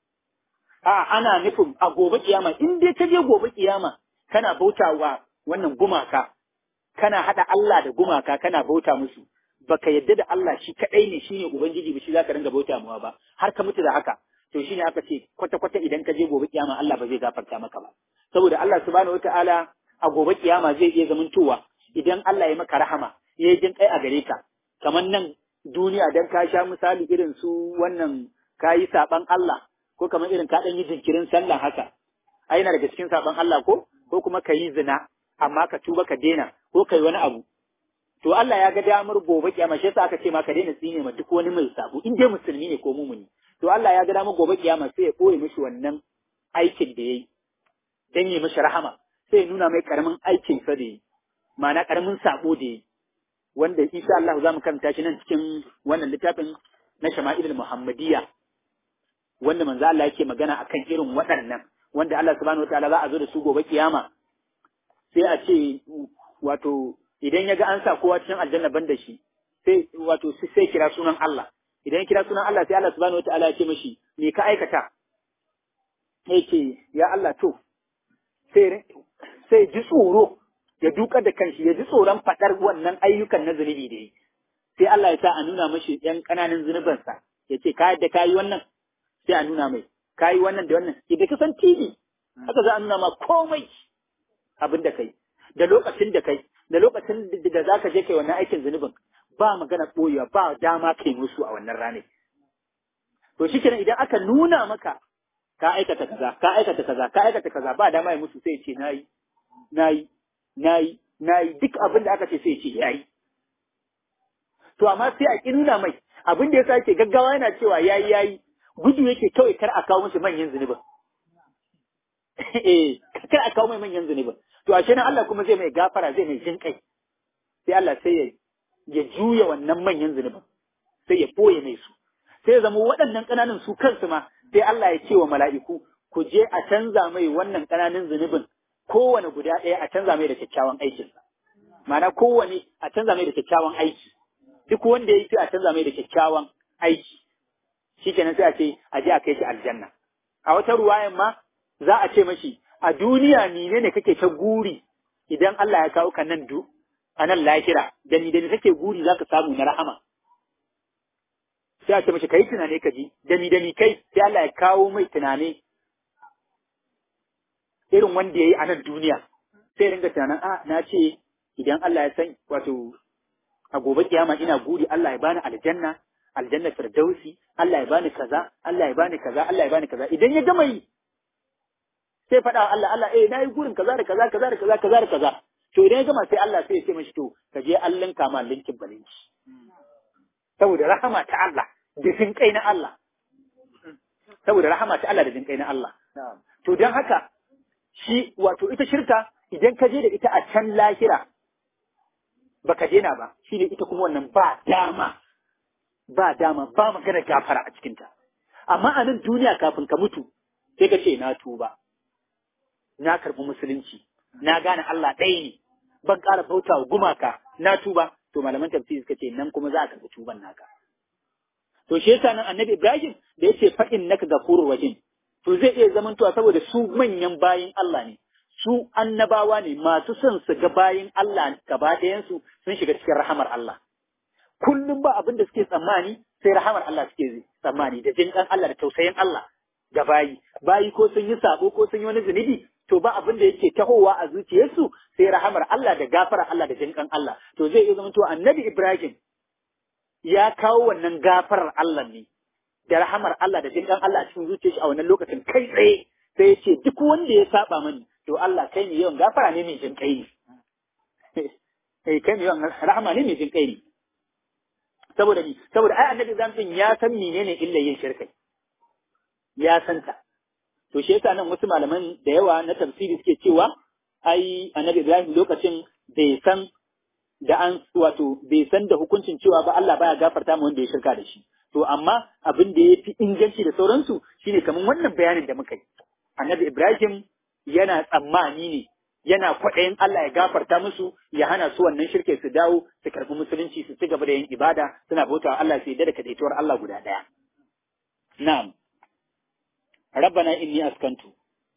a ana nufin a gobe kiyama in dai ka je gobe kiyama kana bautawa wannan gumaka kana hada Allah da gumaka kana bauta musu baka yadda da Allah shi kadai ne shine ubangiji ba shi zaka ringa bauta muwa ba har ka mutu da haka to shine aka ce kwata kwata idan ka je gobe kiyama Allah ba zai gafarta maka ba saboda Allah subhanahu wataala a gobe kiyama zai iya zamantowa idan Allah ya maka rahama ya jin kai a gare ka kamar nan duniya dan ka sha misali irin su wannan kayi saban Allah ko kamar irin ka dan yi jinkirin sallah haka ai na daga cikin saban Allah ko ko kuma kayi zina amma ka tuba ka dena ko kai wani abu to Allah ya ga damar gobe kiyama shi yasa aka ce ma ka daina tsine ma duk wani mai sabo in dai musulmi ne ko mumuni to Allah ya ga damar gobe kiyama sai ya koyi mishi wannan aikin da yayi dan yi mishi rahama sai ya nuna mai karamin aikin sa da yayi ma'ana karamin sabo da yayi wanda insha Allah za mu karanta shi nan cikin wannan littafin na Shama'ilul Muhammadiyya wanda manzo Allah yake magana akan irin waɗannan wanda Allah subhanahu wataala za a zo da su gobe kiyama sai a ce wato idan ya ga an sa kowa cikin aljanna ban da shi sai wato sai kira sunan Allah idan ya kira sunan Allah sai Allah subhanahu wataala ya ce mishi me ka aikata yake ya Allah to sai sai ji tsoro ya dukar da kanshi ya ji tsoron fadar wannan ayyukan na zunubi da yi sai Allah ya sa a nuna mishi yan kananan zunubansa ya ce ka yadda kayi wannan sai a nuna mai kayi wannan da wannan idan ka san T V haka za a nuna ma komai abin da kai da lokacin da kai da lokacin da za ka je kai wannan aikin zunubin ba magana ɓoyewa ba dama kai musu a wannan ranar. To shi kenan idan aka nuna maka ka aikata kaza ka aikata kaza ka aikata kaza ba dama ya musu sai ce nayi nayi nayi nayi duk abin da aka ce sai ce yayi. To amma sai a ki nuna mai abin da yasa yake gaggawa yana cewa yayi yayi gudu yake kawai kar a kawo musu manyan zunubin. Eh kar a kawo mai manyan zunubin. To ashe nan Allah kuma zai mai gafara zai mai jin kai sai Allah sai ya ya juya wannan manyan zunubin sai ya boye mai su sai ya zama waɗannan ƙananan su kansu ma sai Allah ya ce wa mala'iku ku je a canza mai wannan ƙananan zunubin kowane guda ɗaya a canza mai da kyakkyawan aikinsa ma'ana kowane a canza mai da kyakkyawan aiki duk wanda ya yi sai a canza mai da kyakkyawan aiki shikenan sai a ce a je a kai shi aljanna a wata ruwayan ma za a ce mashi a duniya ni ne kake ta guri idan Allah ya kawo ka nan du a nan lahira da ni da ni kake guri zaka samu na rahama sai a ce mashi kai tunane ka ji da ni da ni kai sai Allah ya kawo mai tunane irin wanda yayi a nan duniya sai ringa tunanin a na ce idan Allah ya san wato a gobe kiyama ina guri Allah ya bani aljanna aljanna firdausi Allah ya bani kaza Allah ya bani kaza Allah ya bani kaza idan ya gama yi sai faɗa Allah Allah eh nayi gurin kaza da kaza kaza da kaza kaza da kaza to idan ya gama sai Allah sai ya ce mishi to ka je Allah ka ma linkin balinki saboda rahama ta Allah da jin kai na Allah saboda rahama ta Allah da jin kai na Allah to dan haka shi wato ita shirka idan ka je da ita a can lahira baka daina ba shine ita kuma wannan ba dama ba dama ba magana gafara a cikinta amma a nan duniya kafin ka mutu sai ka ce na tuba na karɓi musulunci na gane Allah ɗaya ne ban ƙara bauta wa gumaka na tuba to malaman tafsiri suka ce nan kuma za a karɓi tuban naka to shi yasa nan annabi Ibrahim da yace fa innaka ghafurur rahim to zai iya zamantowa saboda su manyan bayin Allah ne su annabawa ne masu son su ga bayin Allah gaba ɗayan su sun shiga cikin rahamar Allah kullum ba abin da suke tsammani sai rahamar Allah suke tsammani da jin Allah da tausayin Allah ga bayi bayi ko sun yi sabo ko sun yi wani zunubi to ba abin da yake tahowa a zuciyarsu sai rahamar Allah da gafara Allah da jinkan Allah to zai iya zama to annabi Ibrahim ya kawo wannan gafarar Allah ne da rahamar Allah da jinkan Allah a cikin zuciyar shi a wannan lokacin kai tsaye sai ya ce duk wanda ya saba mani to Allah kai ne yawan gafara ne mai jinkai ne eh kai ne yawan rahama ne mai jinkai ne saboda ni saboda ai annabi Ibrahim ya san menene illa yin shirka ya san ta to shi yasa nan wasu malaman da yawa na tafsiri suke cewa ai annabi Ibrahim lokacin bai san da an wato bai san da hukuncin cewa ba Allah baya gafarta mu wanda ya shirka da shi to amma abin da yafi inganci da sauransu shine kaman wannan bayanin da muka yi annabi Ibrahim yana tsammani ne yana kwaɗayin Allah ya gafarta musu ya hana su wannan shirke su dawo su karɓi musulunci su ci gaba da yin ibada suna bautawa Allah su yi da kadaituwar Allah guda ɗaya na'am rabbana inni askantu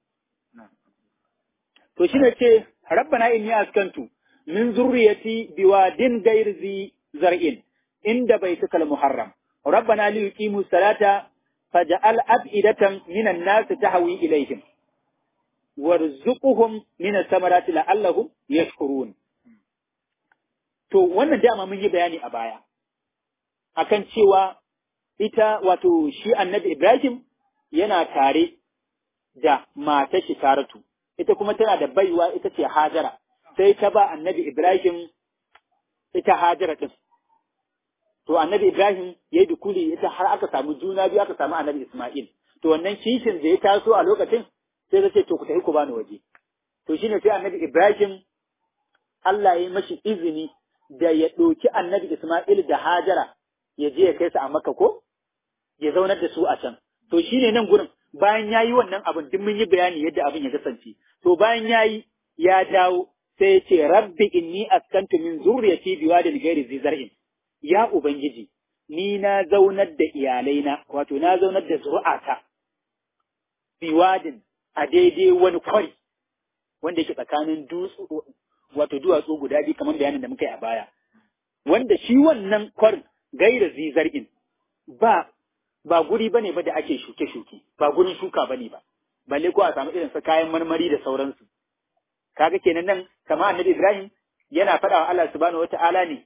to shine ce rabbana inni askantu min zurriyati biwadin gairzi zar'in inda baitukal muharram rabbana li yuqimu salata faj'al af'idatan minan nas tahwi ilaihim warzuqhum min as-samarati la'allahum yashkurun to wannan dama mun yi bayani a baya akan cewa ita wato shi annabi Ibrahim yana tare da matar shi Saratu, ita kuma tana da baiwa ita ce Hajara, sai ta ba annabi Ibrahim ita Hajara din. To annabi Ibrahim ya yi dukuli ita har aka samu juna biyu aka samu annabi Ismail. To wannan kishin da ya taso a lokacin sai zai ce to ku tafi ku bani waje. To shine sai annabi Ibrahim Allah ya yi mashi izini da ya ɗauki annabi Ismail da Hajara ya je ya kai su a Makka ko ya zaunar da su a can. To shine nan gurin bayan ya yi wannan abin duk mun yi bayani yadda abin ya kasance. To bayan ya yi ya dawo sai ya ce rabbi inni askantu min zurriyati biwadin ghairi zi zar'in. Ya Ubangiji, ni na zaunar da iyalaina, wato na zaunar da zuri'ata, biwadin a daidai wani kwari, wanda yake tsakanin dutsu, wato duwatsu guda biyu kamar bayanin da muka yi a baya. Wanda shi wannan kwarin gaira zizar'in ba, ba guri bane ba da ake shuke-shuke, ba gurin shuka bane ba, balle ko a samu irin su kayan marmari da sauransu. Kaga kenan nan, kama annabi Ibrahim yana faɗa wa Allah subhanahu wata'ala ne,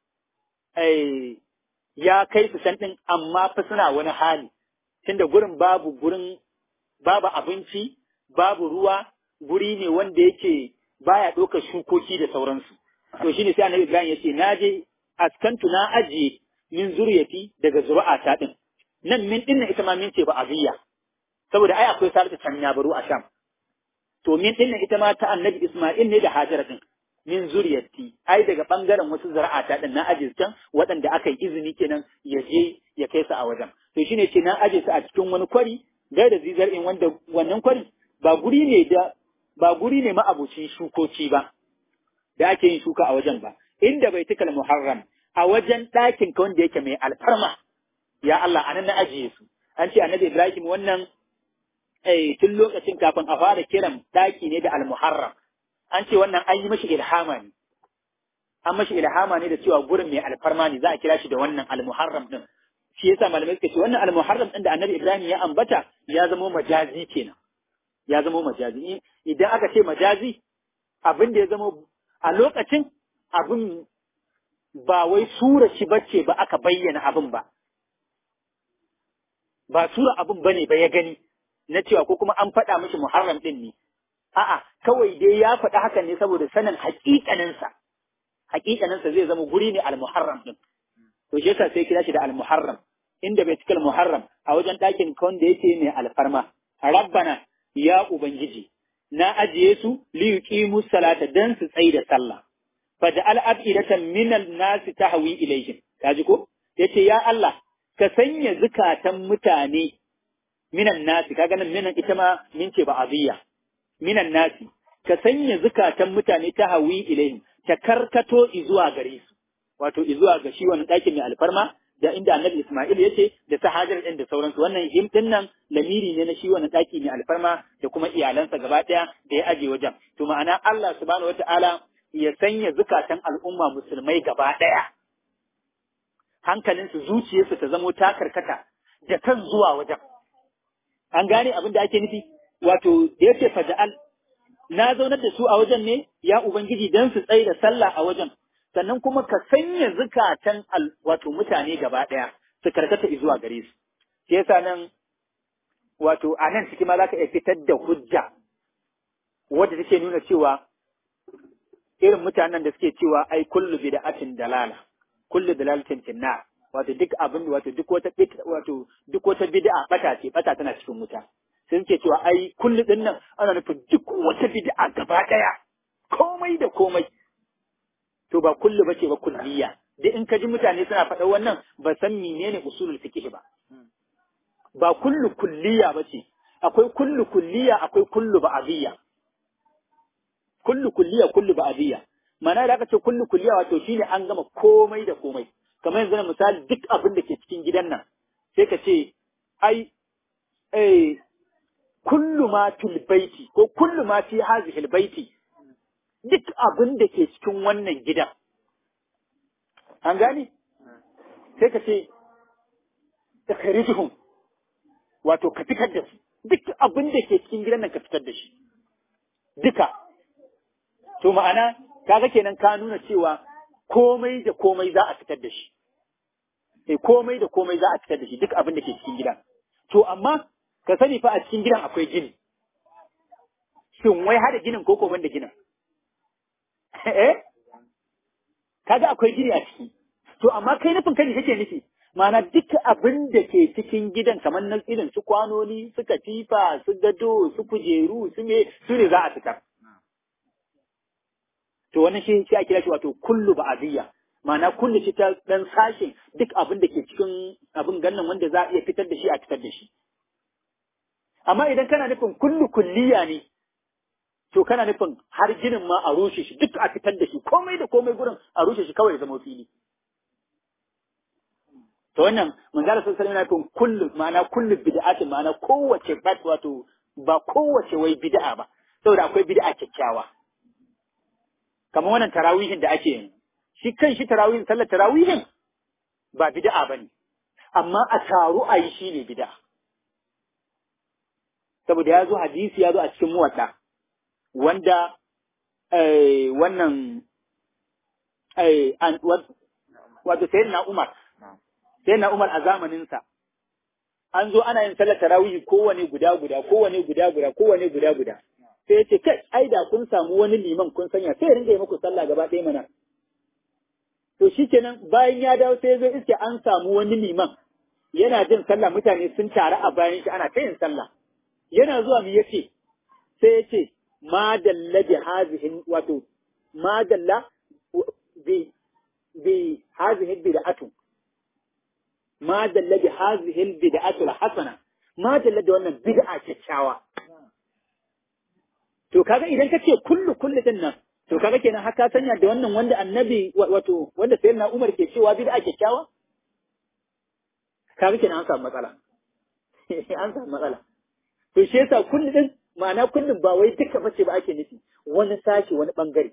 ya kai su can ɗin amma fa suna wani hali, tunda gurin babu gurin babu abinci, babu ruwa, guri ne wanda yake baya ɗaukar shukoki da sauransu. To shine sai annabi Ibrahim ya ce, na je askantu na ajiye min zuriyati daga zuri'ata ɗin. Nan min ɗin ita ma min ce ba abiya, saboda ai akwai salatu can ya baro a Sham. To min ɗin ita ma ta annabi Ismail ne da Hajara ɗin. Min zuriyati ai daga bangaren wasu zara'ata din na aje can waɗanda aka yi izini kenan ya je ya kai su a wajen to shine ce na aje su a cikin wani kwari da da zizar'in wanda wannan kwarin ba guri ne da ba guri ne ma'abucin shukoci ba da ake yin shuka a wajen ba inda bai tikal muharram a wajen ɗakin ka wanda yake mai alfarma ya Allah anan na ajiye su an ce annabi Ibrahim wannan eh tun lokacin kafin a fara kiran ɗaki ne da al-muharram an ce wannan an yi mashi ilhama ne, an mashi ilhama ne da cewa gurin mai alfarma ne za a kira shi da wannan almuharram din. Shi yasa malamai suka ce wannan almuharram din da annabi Ibrahim ya ambata ya zamo majazi kenan. Ya zamo majazi. Idan aka ce majazi abin da ya zamo a lokacin abin ba wai sura shi bace ba aka bayyana abin ba. Ba sura abin bane ba ya gani na cewa ko kuma an faɗa mishi muharram din ne. A'a, kawai dai ya faɗi hakan ne saboda sanin haƙiƙaninsa. Haƙiƙaninsa zai zama guri ne al-muharram ɗin. To shi yasa sai kira shi da al-muharram, inda bai cika al-muharram a wajen ɗakin kawai da yake mai alfarma. Rabbana ya Ubangiji, na ajiye su li yuqimu salata dan su tsayi da sallah. Fa da al-afidatan min an-nas tahwi ilayhim. Kaji ko? Yace ya Allah, ka sanya zukatan mutane minan nasi, kaga nan minan ita ma min ce ba aziya. Minan nasi, ka sanya zukatan mutane ta hawi ilayhim, ta karkato izuwa gare su, wato izuwa ga shi wannan ɗakin mai alfarma, da inda annabi Ismail ya ce, da ta hajar ɗin da sauransu, wannan him ɗin nan lamiri ne na shi wannan ɗaki mai alfarma da kuma iyalansa gaba ɗaya da ya aje wajen. To ma'ana Allah subhanahu wa ta'ala ya sanya zukatan al'umma musulmai gaba ɗaya, hankalinsu zuciyarsu ta zamo ta karkata da kan zuwa wajen. An gane abin da ake nufi? Wato, da ya ce faja'al, na zaunar da su a wajen ne, ya Ubangiji don su tsaye da sallah a wajen, sannan kuma ka sanya zukatan wato mutane gaba ɗaya su karkata zuwa gare su. Shi yasa nan, wato, a nan ciki ma za ka iya fitar da hujja, wadda take nuna cewa irin mutanen da suke cewa ai kullu bid'atin dalala, kullu dalalatin finnar, wato duk abin wato duk wata wato duk wata bid'a bata ce, bata tana cikin wuta. Sai suke cewa ai kullu din nan ana nufin duk wata bid'a gaba daya komai da komai to ba kullu bace ba kulliya duk in ka ji mutane suna faɗa wannan ba san menene usulul fiqh ba ba kullu kulliya bace akwai kullu kulliya akwai kullu ba'diyya kullu kulliya kullu ba'diyya mana da aka ce kullu kulliya wato shine an gama komai da komai kamar yanzu misali duk abin da ke cikin gidan nan sai ka ce ai eh kullu ma fil baiti ko kullu ma fi hadhihi baiti duk abin da ke cikin wannan gidan an gane sai ka ce takhrijuhum wato ka fitar da su duk abin da ke cikin gidan nan ka fitar da shi duka to ma'ana kaga kenan ka nuna cewa komai da komai za a fitar da shi eh komai da komai za a fitar da shi duk abin da ke cikin gidan to amma ka sani fa a cikin gidan akwai gini. Shin wai hada ginin ko ban da ginin? Eh? kaga akwai gini a ciki to amma kai nufin kai ne kake nufi ma'ana duk abin da ke cikin gidan kamar na irin su kwanoni su katifa su gado su kujeru su me su ne za a fitar to wannan shi shi ake kira shi wato kullu ba'diyya ma'ana kullu shi ta dan sashin duk abin da ke cikin abin gannan wanda za a iya fitar da shi a fitar da shi amma idan kana nufin kullu kulliya ne to kana nufin har ginin ma a rushe shi duk a fitar da shi komai da komai gurin a rushe shi kawai ya zama fili to wannan manzara sun sallama nufin kullu ma'ana kullu bid'atin ma'ana kowace bat wato ba kowace wai bid'a ba saboda akwai bid'a kyakkyawa kamar wannan tarawihin da ake yin shi kan shi tarawihin sallar tarawihin ba bid'a bane amma a taru a yi shi ne bid'a saboda ya zo hadisi ya zo a cikin muwatta wanda eh, wannan eh, an, wato sayyidina Umar sayyidina Umar a zamaninsa an zo ana yin sallar tarawih kowane guda guda kowane guda guda kowane guda guda sai ya ce kai ai da kun samu wani liman kun sanya sai ya ringa yi muku sallah gaba ɗaya mana to shikenan bayan ya dawo sai ya zo iske an samu wani liman yana jin sallah mutane sun taru a bayan shi ana ta yin sallah yana zuwa mu yace sai ya ce ma dalla bi hazihi wato ma dalla bi bi hazihi bid'atu ma dalla bi hazihi bid'atu hasana ma dalla da wannan bid'a kyakkyawa to kaga idan kace kullu kullu din nan to kaga kenan haka sanya da wannan wanda annabi wato wanda sayyidina Umar ke cewa bid'a kyakkyawa kaga kenan an samu matsala an samu matsala to shi yasa kullu din ma'ana kullum ba wai duka bace ba ake nufi wani sashi wani bangare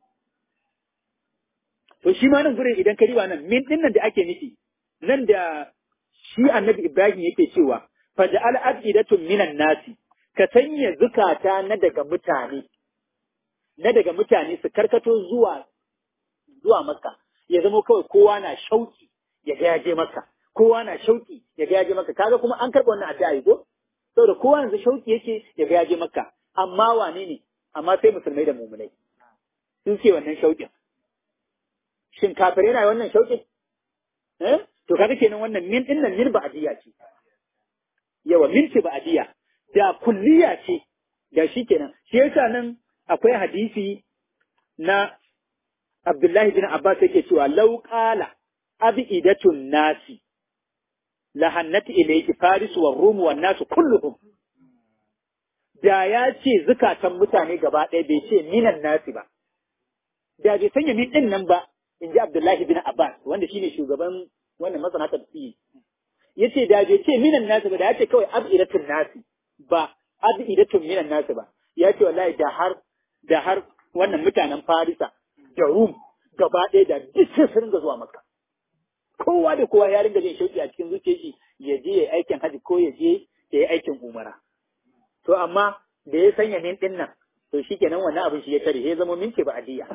to shi ma nan gurin idan ka riba nan min din nan da ake nufi nan da shi annabi Ibrahim yake cewa faj'al afidatun minan nasi ka sanya zukata na daga mutane na daga mutane su karkato zuwa zuwa Makka ya zama kawai kowa na shauki ya ga yaje Makka kowa na shauki ya ga yaje Makka kaga kuma an karba wannan addu'a ko saboda kowa yanzu shauki yake ya ga yaje Makka amma wane ne amma sai musulmai da mu'minai sun ce wannan shaukin shin kafirai na wannan shaukin eh to kaga kenan wannan min din nan min ba'diya ce yawa min ce ba'diya da kulliya ce da shi kenan shi yasa nan akwai hadisi na Abdullahi bin Abbas yake cewa law qala abidatun nasi lahannati ilayki faris wa rum wa nasu kulluhum da ya ce zukatan mutane gaba ɗaya bai ce minan nasi ba da bai sanya min din nan ba in ji Abdullahi bin Abbas wanda shine shugaban wannan masana tafsiri yace da bai ce minan nasi ba da ya ce kawai abidatun nasi ba abidatun minan nasi ba ya ce wallahi da har da har wannan mutanen Farisa da Rum gaba ɗaya da duk sai su ringa zuwa Makka kowa da kowa ya ringa jin shauki a cikin zuciyar shi ya je ya aikin haji ko ya je ya yi aikin umara to amma da ya sanya min din nan to shikenan wannan abin shi ya tare ya zama minke ba adiya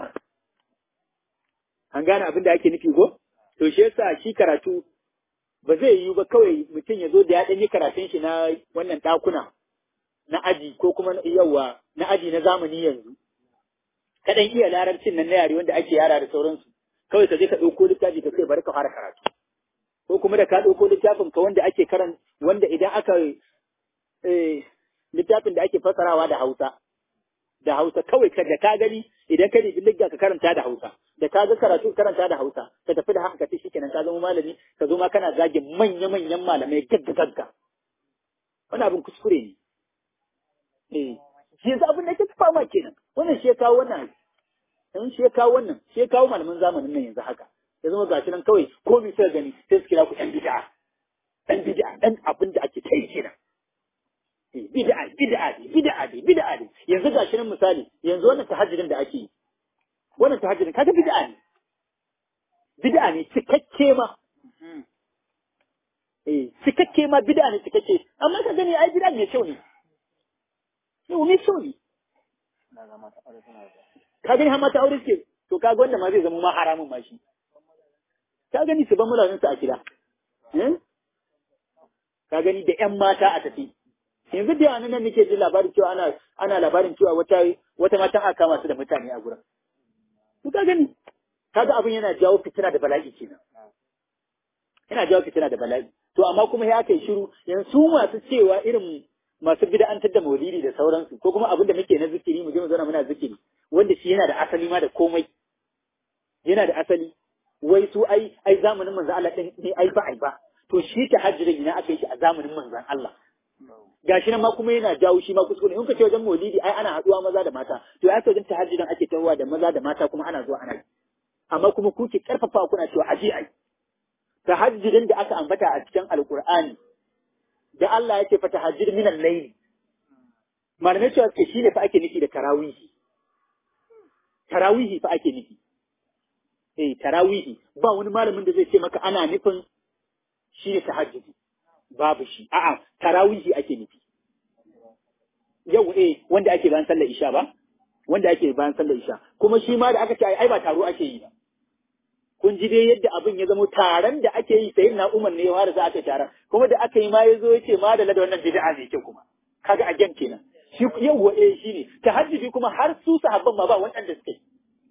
an gane abin da ake nufi ko to shi yasa shi karatu ba zai yiwu ba kawai mutum ya zo da ya ɗan yi karatun shi na wannan ɗakuna na aji ko kuma yawa na aji na zamani yanzu kaɗan iya larabcin nan na yare wanda ake yara da sauransu kawai ka je ka ɗauko littafi ka kai bari ka fara karatu ko kuma da ka ɗauko littafin ka wanda ake karan wanda idan aka littafin da ake fasarawa da Hausa da Hausa kawai ka da ka gani idan ka rubi ligga ka karanta da Hausa da ka ga karatu karanta da Hausa ka tafi da haka shi kenan ka zama malami ka zo ma kana zagin manya-manyan malamai gagga gagga wani abin kuskure ne eh shi yasa abin da ke fama kenan wannan shi ya kawo wannan in shi ya kawo wannan shi ya kawo malaman zamanin nan yanzu haka ya zama gashi nan kawai ko bi sai gani sai su kira ku ɗan bid'a ɗan bid'a ɗan abin da ake kai kenan bid'a bid'a bid'a bid'a yanzu gashi nan misali yanzu wannan tahajjudin da ake yi wannan tahajjudin kaga bid'a ne bid'a ne cikakke ma eh cikakke ma bid'a ne cikakke amma ka gani ai bid'a ne kyau ne yau ne kyau ne ka gani har mata aure suke to kaga wanda ma zai zama ma haramun ma shi ka gani su ban mulanin su a gida ka gani da ƴan mata a tafi yanzu da yana nan nake jin labarin cewa ana ana labarin cewa wata wata mata aka kama su da mutane a gurin to ka gani kaga abin yana jawo fitina da bala'i kenan yana jawo fitina da bala'i to amma kuma ya aka yi shiru yanzu masu cewa irin masu bid'antar da maulidi da sauransu ko kuma abin da muke na zikiri mu je mu zauna muna zikiri wanda shi yana da asali ma da komai yana da asali wai su ai ai zamanin manzon Allah din ne ai ba ai ba to shi tahajjudin ina aka yi shi a zamanin manzon Allah gashi nan ma kuma yana jawo shi ma kuskure in ka ce wajen maulidi ai ana haduwa maza da mata to ai wajen tahajjudin ake tawowa da maza da mata kuma ana zuwa ana yi amma kuma ku ke karfafa kuna cewa aje ai tahajjudin da aka ambata a cikin alqur'ani da Allah yake fa tahajjud min al-layl malamai cewa ke shine fa ake nufi da tarawihi tarawihi fa ake nufi eh tarawihi ba wani malamin da zai ce maka ana nufin shine tahajjudi babu shi a'a tarawihi ake nufi yau eh wanda ake bayan sallar isha ba wanda ake bayan sallar isha kuma shi ma da aka ce ai ba taro ake yi ba kun ji dai yadda abin ya zama taron da ake yi sai na Umar ne ya fara za aka taron kuma da aka yi ma ya zo ya ce ma da da wannan bid'a ne kyau kuma kaga a gen kenan shi yau eh shine tahajjudi kuma har su sahabban ma ba wanda suke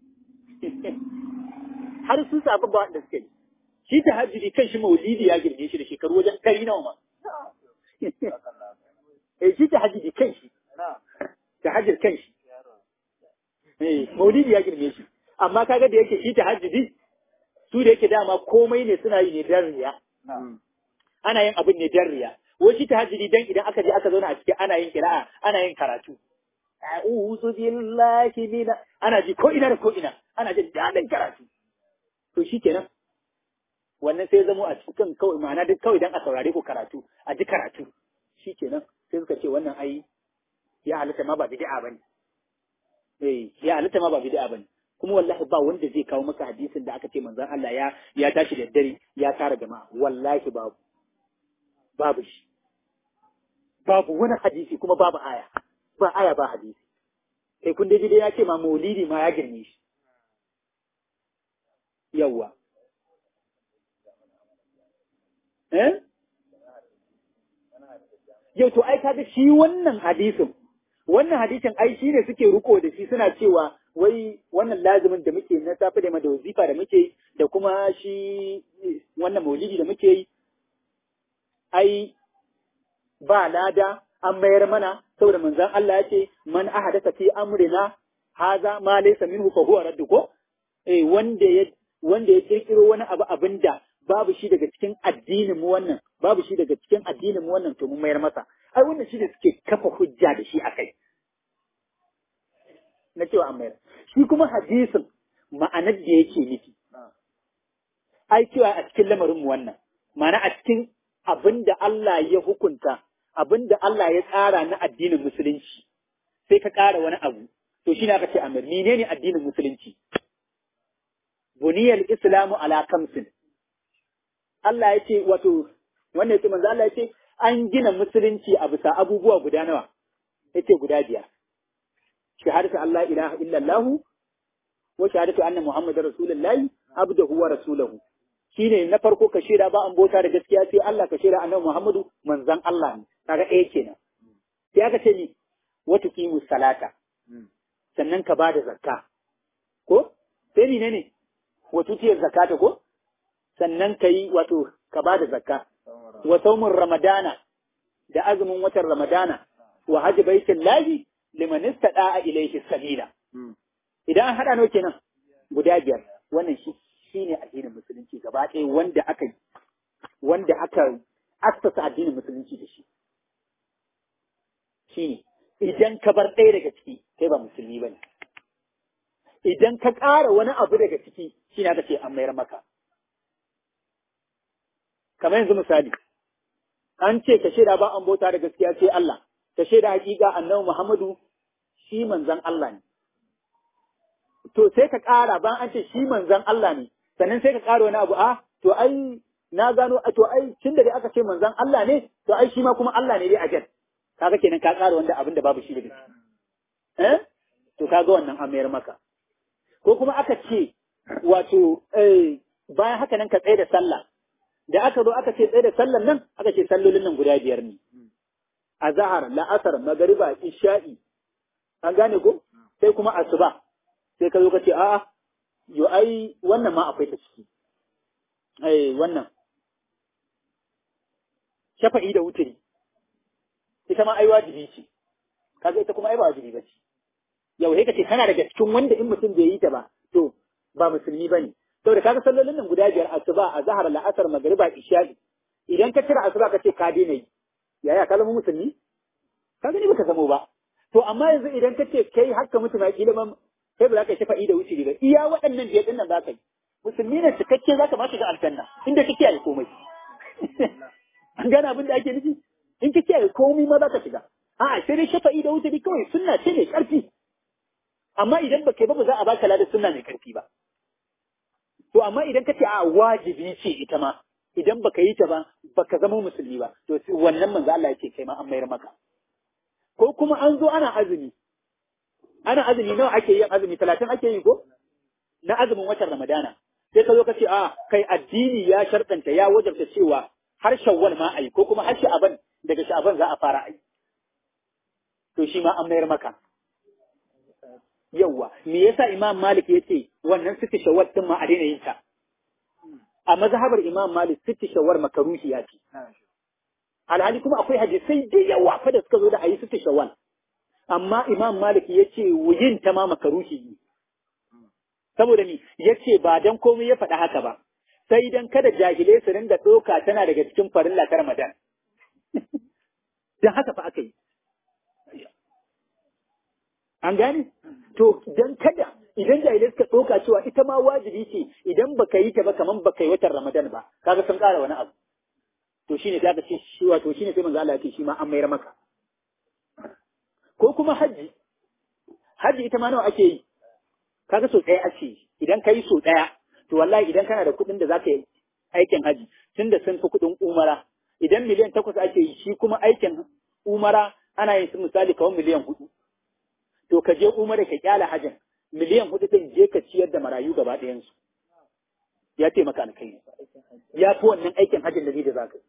har su sahabban ba wanda suke shi tahajjudi kan shi maulidi ya girme shi da shekaru wajen ɗari nawa ma eh shi tahajjudi kan shi tahajjud kan shi eh maulidi ya girme shi amma kaga da yake shi tahajjudi su da yake dama komai ne suna yi ne dan riya ana yin abin ne dan riya wai shi tahajjudi dan idan aka je aka zauna a cikin ana yin kira'a ana yin karatu a'udhu billahi min ana ji ko ina da ko ina ana jin dadin karatu to shikenan wannan sai zamo a cikin kawai ma'ana duk kawai dan a saurare ko karatu a ji karatu shikenan sai suka ce wannan ai ya halitta ma ba bid'a bane eh ya halitta ma ba bid'a bane kuma wallahi ba wanda zai kawo maka hadisin da aka ce manzon Allah ya ya tashi da dare ya tara jama'a wallahi babu babu shi babu wani hadisi kuma babu aya ba aya ba hadisi kai kun dai dai ya ce ma maulidi ma ya girme shi yawa eh yau to ai kaga shi wannan hadisin wannan hadisin ai shine suke ruko da shi suna cewa wai wannan lazimin da muke na safe da da wazifa da muke da kuma shi wannan maulidi da muke yi ai ba lada an mayar mana saboda manzon Allah ya ce man ahadatha fi amrina haza ma laysa minhu fa huwa raddu ko eh wanda ya wanda ya kirkiro wani abu abinda babu shi daga cikin addinin mu wannan babu shi daga cikin addinin mu wannan to mun mayar masa ai wannan shi ne suke kafa hujja da shi akai na cewa an mayar shi kuma hadisin ma'anar da yake nufi ai cewa a cikin lamarin mu wannan ma'ana a cikin abinda Allah ya hukunta abinda Allah ya tsara na addinin musulunci sai ka ƙara wani abu to shi ne aka ce amir menene addinin musulunci buniyal islamu ala kamsin Allah ya ce wato wannan yake manzo Allah ya ce an gina musulunci a bisa abubuwa guda nawa yace guda biyar shahadatu Allah ilaha illallah wa shahadatu anna muhammadar rasulullahi abduhu wa rasuluhu shine na farko ka shaida ba an bauta da gaskiya sai Allah ka shaida annabi Muhammadu manzon Allah ne kaga eh kenan sai aka ce ni wa tuqimus salata sannan ka bada zakka ko sai ni ne wa tutiyar zakata ko sannan ka yi wato ka ba da zakka wa saumin ramadana da azumin watan ramadana wa hajji baitin lahi liman istada'a ilayhi sabila idan an hada nawa kenan guda biyar wannan shi shine addinin musulunci gaba ɗaya wanda aka wanda aka assasa addinin musulunci da shi shine idan ka bar ɗaya daga ciki kai ba musulmi bane idan ka ƙara wani abu daga ciki shine aka ce an mayar maka kamar yanzu misali an ce ka shaida ba an bauta da gaskiya sai Allah ka shaida hakika annabi Muhammadu shi manzon Allah ne to sai ka ƙara ba an ce shi manzon Allah ne sannan sai ka ƙara wani abu a to ai na gano to ai tunda dai aka ce manzon Allah ne to ai shi ma kuma Allah ne dai a jan kaga kenan ka ƙara wanda abin da babu shi da gaske eh to kaga wannan an mayar maka ko kuma aka ce wato eh bayan haka nan ka tsaye da sallah da aka zo aka ce tsaye da sallan nan aka ce sallolin nan guda biyar ne azhar la'asar magariba isha'i an gane ko sai kuma asuba sai ka zo ka ce a'a yo ai wannan ma akwai ta ciki ai wannan shafa'i da wuturi ita ma ai wajibi ce kaga ita kuma ai ba wajibi ba ce yau sai kace kana daga cikin wanda in mutum bai yi ta ba to ba musulmi bane saboda kaga sallolin nan guda biyar asuba azhar la'asar magriba isha'i idan ka cire asuba ka ce ka daina yi yaya ka zama musulmi ka gani baka zamo ba to amma yanzu idan ka ce kai haka mutum ya kila man kai ba za ka yi shafa'i da wuce ba iya waɗannan biyar ɗin nan za ka yi musulmi ne cikakke za ka ma shiga aljanna inda ka kiyaye komai an gane abin da ake nufi in ka kiyaye komai ma za ka shiga a'a sai dai shafa'i da wuce kawai sunna ce mai ƙarfi amma idan ba kai ba ba za a baka ladan sunna mai ƙarfi ba to amma idan ka ce a wajibi ce ita ma idan baka yi ta ba baka zama musulmi ba to wannan manzo Allah yake kai ma an mayar maka ko kuma an zo ana azumi ana azumi nawa ake yin azumi talatin ake yi ko na azumin watan Ramadana sai ka zo ka ce a kai addini ya sharɗanta ya wajabta cewa har shawwal ma ayi ko kuma har sha'aban daga sha'aban za a fara ayi to shi ma an mayar maka yawwa me yasa Imam Malik yace wannan sitti shawwal din ma a daina yin ta a mazhabar Imam Malik sitti shawwal makaruhi ya ce alhali kuma akwai hadisai da yawa fa da suka zo da ayi sitti shawwal amma Imam Malik yace yin ta ma makaruhi ne saboda ni yace ba dan komai ya faɗa haka ba sai dan kada jahilai su ringa doka tana daga cikin farilla ta Ramadan dan haka fa aka yi an gane to dan kada idan jahilai suka doka cewa ita ma wajibi ce idan baka yi ta ba kaman baka yi watan Ramadan ba kaga sun ƙara wani abu to shine sai aka ce shi wato shine sai manzo Allah ya ce shi ma an mayar maka ko kuma haji haji ita ma nawa ake yi kaga so ɗaya ake yi idan ka yi so ɗaya to wallahi idan kana da kuɗin da za ka yi aikin haji tunda sun fi kuɗin umara idan miliyan takwas ake yi shi kuma aikin umara ana yin su misali kawai miliyan hudu to ka je umara ka kyala hajin miliyan hudu ɗin je ka ciyar da marayu gaba ɗayansu ya ce maka alkai ya fi wannan aikin hajin da ni da za ka yi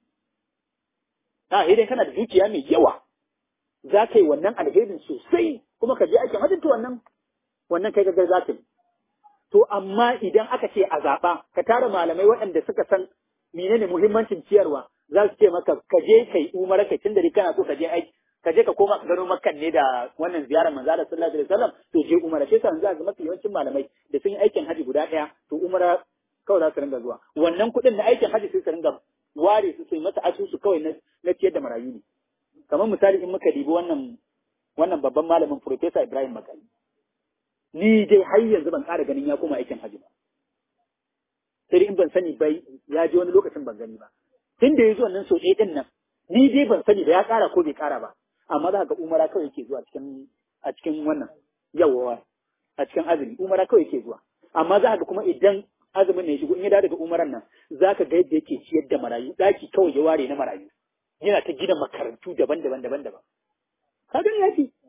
a idan kana da dukiya mai yawa za ka yi wannan alherin sosai kuma ka je aikin hajjin to wannan wannan kai gagar za ka yi to amma idan aka ce a zaɓa ka tara malamai waɗanda suka san menene muhimmancin ciyarwa za su ce maka ka je kai umara kai tun da kana so ka je aiki ka je ka koma ka gano makan ne da wannan ziyarar manzo Allah sallallahu alaihi wasallam to je umara sai san za ga mafi yawancin malamai da sun yi aikin haji guda ɗaya to umara kawai za su ringa zuwa wannan kuɗin na aikin haji sai su ringa ware su sai mata asusu kawai na ciyar da marayu ne kamar misali in muka dibi wannan wannan babban malamin Professor Ibrahim Makari ni dai har yanzu ban ƙara ganin ya koma aikin haji ba sai dai in ban sani bai ya je wani lokacin ban gani ba tun da ya zo wannan so ɗaya ɗin nan ni dai ban sani ba ya ƙara ko bai ƙara ba amma za ka ga umara kawai yake zuwa cikin a cikin wannan yawa a cikin azumi umara kawai yake zuwa amma za ka ga kuma idan azumin ne ya shigo in ya dawo daga umaran nan za ka ga yadda yake ciyar da marayu ɗaki kawai ya ware na marayu yana ta gina makarantu daban-daban daban-daban ka gani ya fi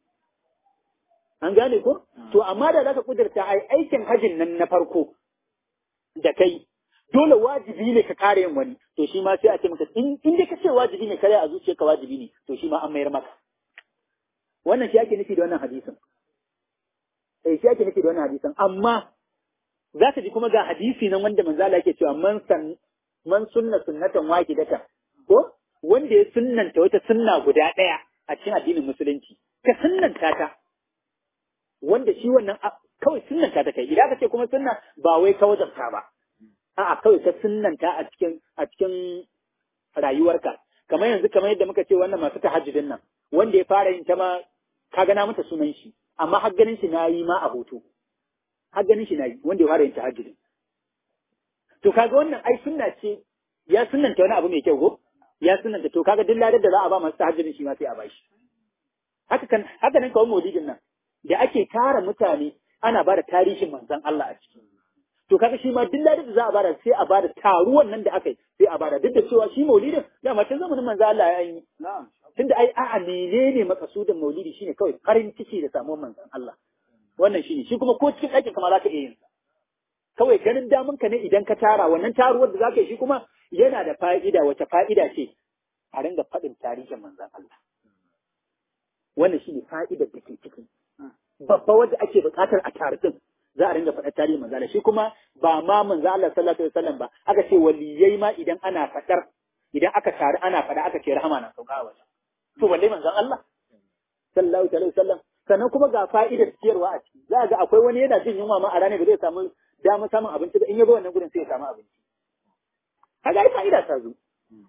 an gane ko to amma da zaka kudurta ai aikin hajin nan na farko da kai dole wajibi ne ka kare yin wani to shi ma sai a ce maka in in dai ka ce wajibi ne kare a zuciyarka wajibi ne to shi ma an mayar maka wannan shi ake nufi da wannan hadisin eh shi ake nufi da wannan hadisin amma za ka ji kuma ga hadisi nan wanda manzo Allah yake cewa man san man sunna sunnatan wahidatan ko wanda ya sunnanta wata sunna guda ɗaya a cikin addinin musulunci ka sunnanta ta wanda shi wannan kawai sunnanta ta kai idan ka ce kuma sunna ba wai ka wajabta ba a'a kawai ka sunnanta a cikin a cikin rayuwarka kamar yanzu kamar yadda muka ce wannan masu tahajjudin nan wanda ya fara yin ta ma ka gana mata sunan shi amma har ganin shi na yi ma a hoto har ganin shi na yi wanda ya fara yin tahajjudin to kaga wannan ai sunna ce ya sunnanta wani abu mai kyau ko ya sunanta to kaga duk ladar da za a ba masu tahajjudin shi ma sai a bashi haka kan haka nan kawai maulidin nan da ake tara mutane ana bada tarihin manzon Allah a ciki to kaga shi ma duk ladar da za a bada sai a bada taruwan nan da aka yi sai a bada duk da cewa shi maulidin da matan zamanin manzon Allah ya yi na'am tunda ai a'a menene makasudin maulidi shine kawai farin ciki da samuwar manzon Allah wannan shine shi kuma ko cikin ɗakin kama za ka iya yin sa kawai ganin damun ka ne idan ka tara wannan taruwar da za ka yi shi kuma yana da fa'ida wace fa'ida ce a ringa faɗin tarihin manzan Allah. Wannan shi ne fa'idar da ke ciki. Babba wadda ake buƙatar a tarihin za a ringa faɗar tarihin manzo Allah shi kuma ba ma manzo Allah sallallahu alaihi wasallam ba aka ce waliyai ma idan ana faɗar idan aka tare ana faɗa aka ce rahama na sauka a wajen to balle manzon Allah sallallahu alaihi wasallam sannan kuma ga fa'idar ciyarwa a ciki za ga akwai wani yana jin yunwa ma a ranar ba zai samu damar samun abinci ba in ya zo wannan gurin sai ya samu abinci kaga ai fa'ida ta zo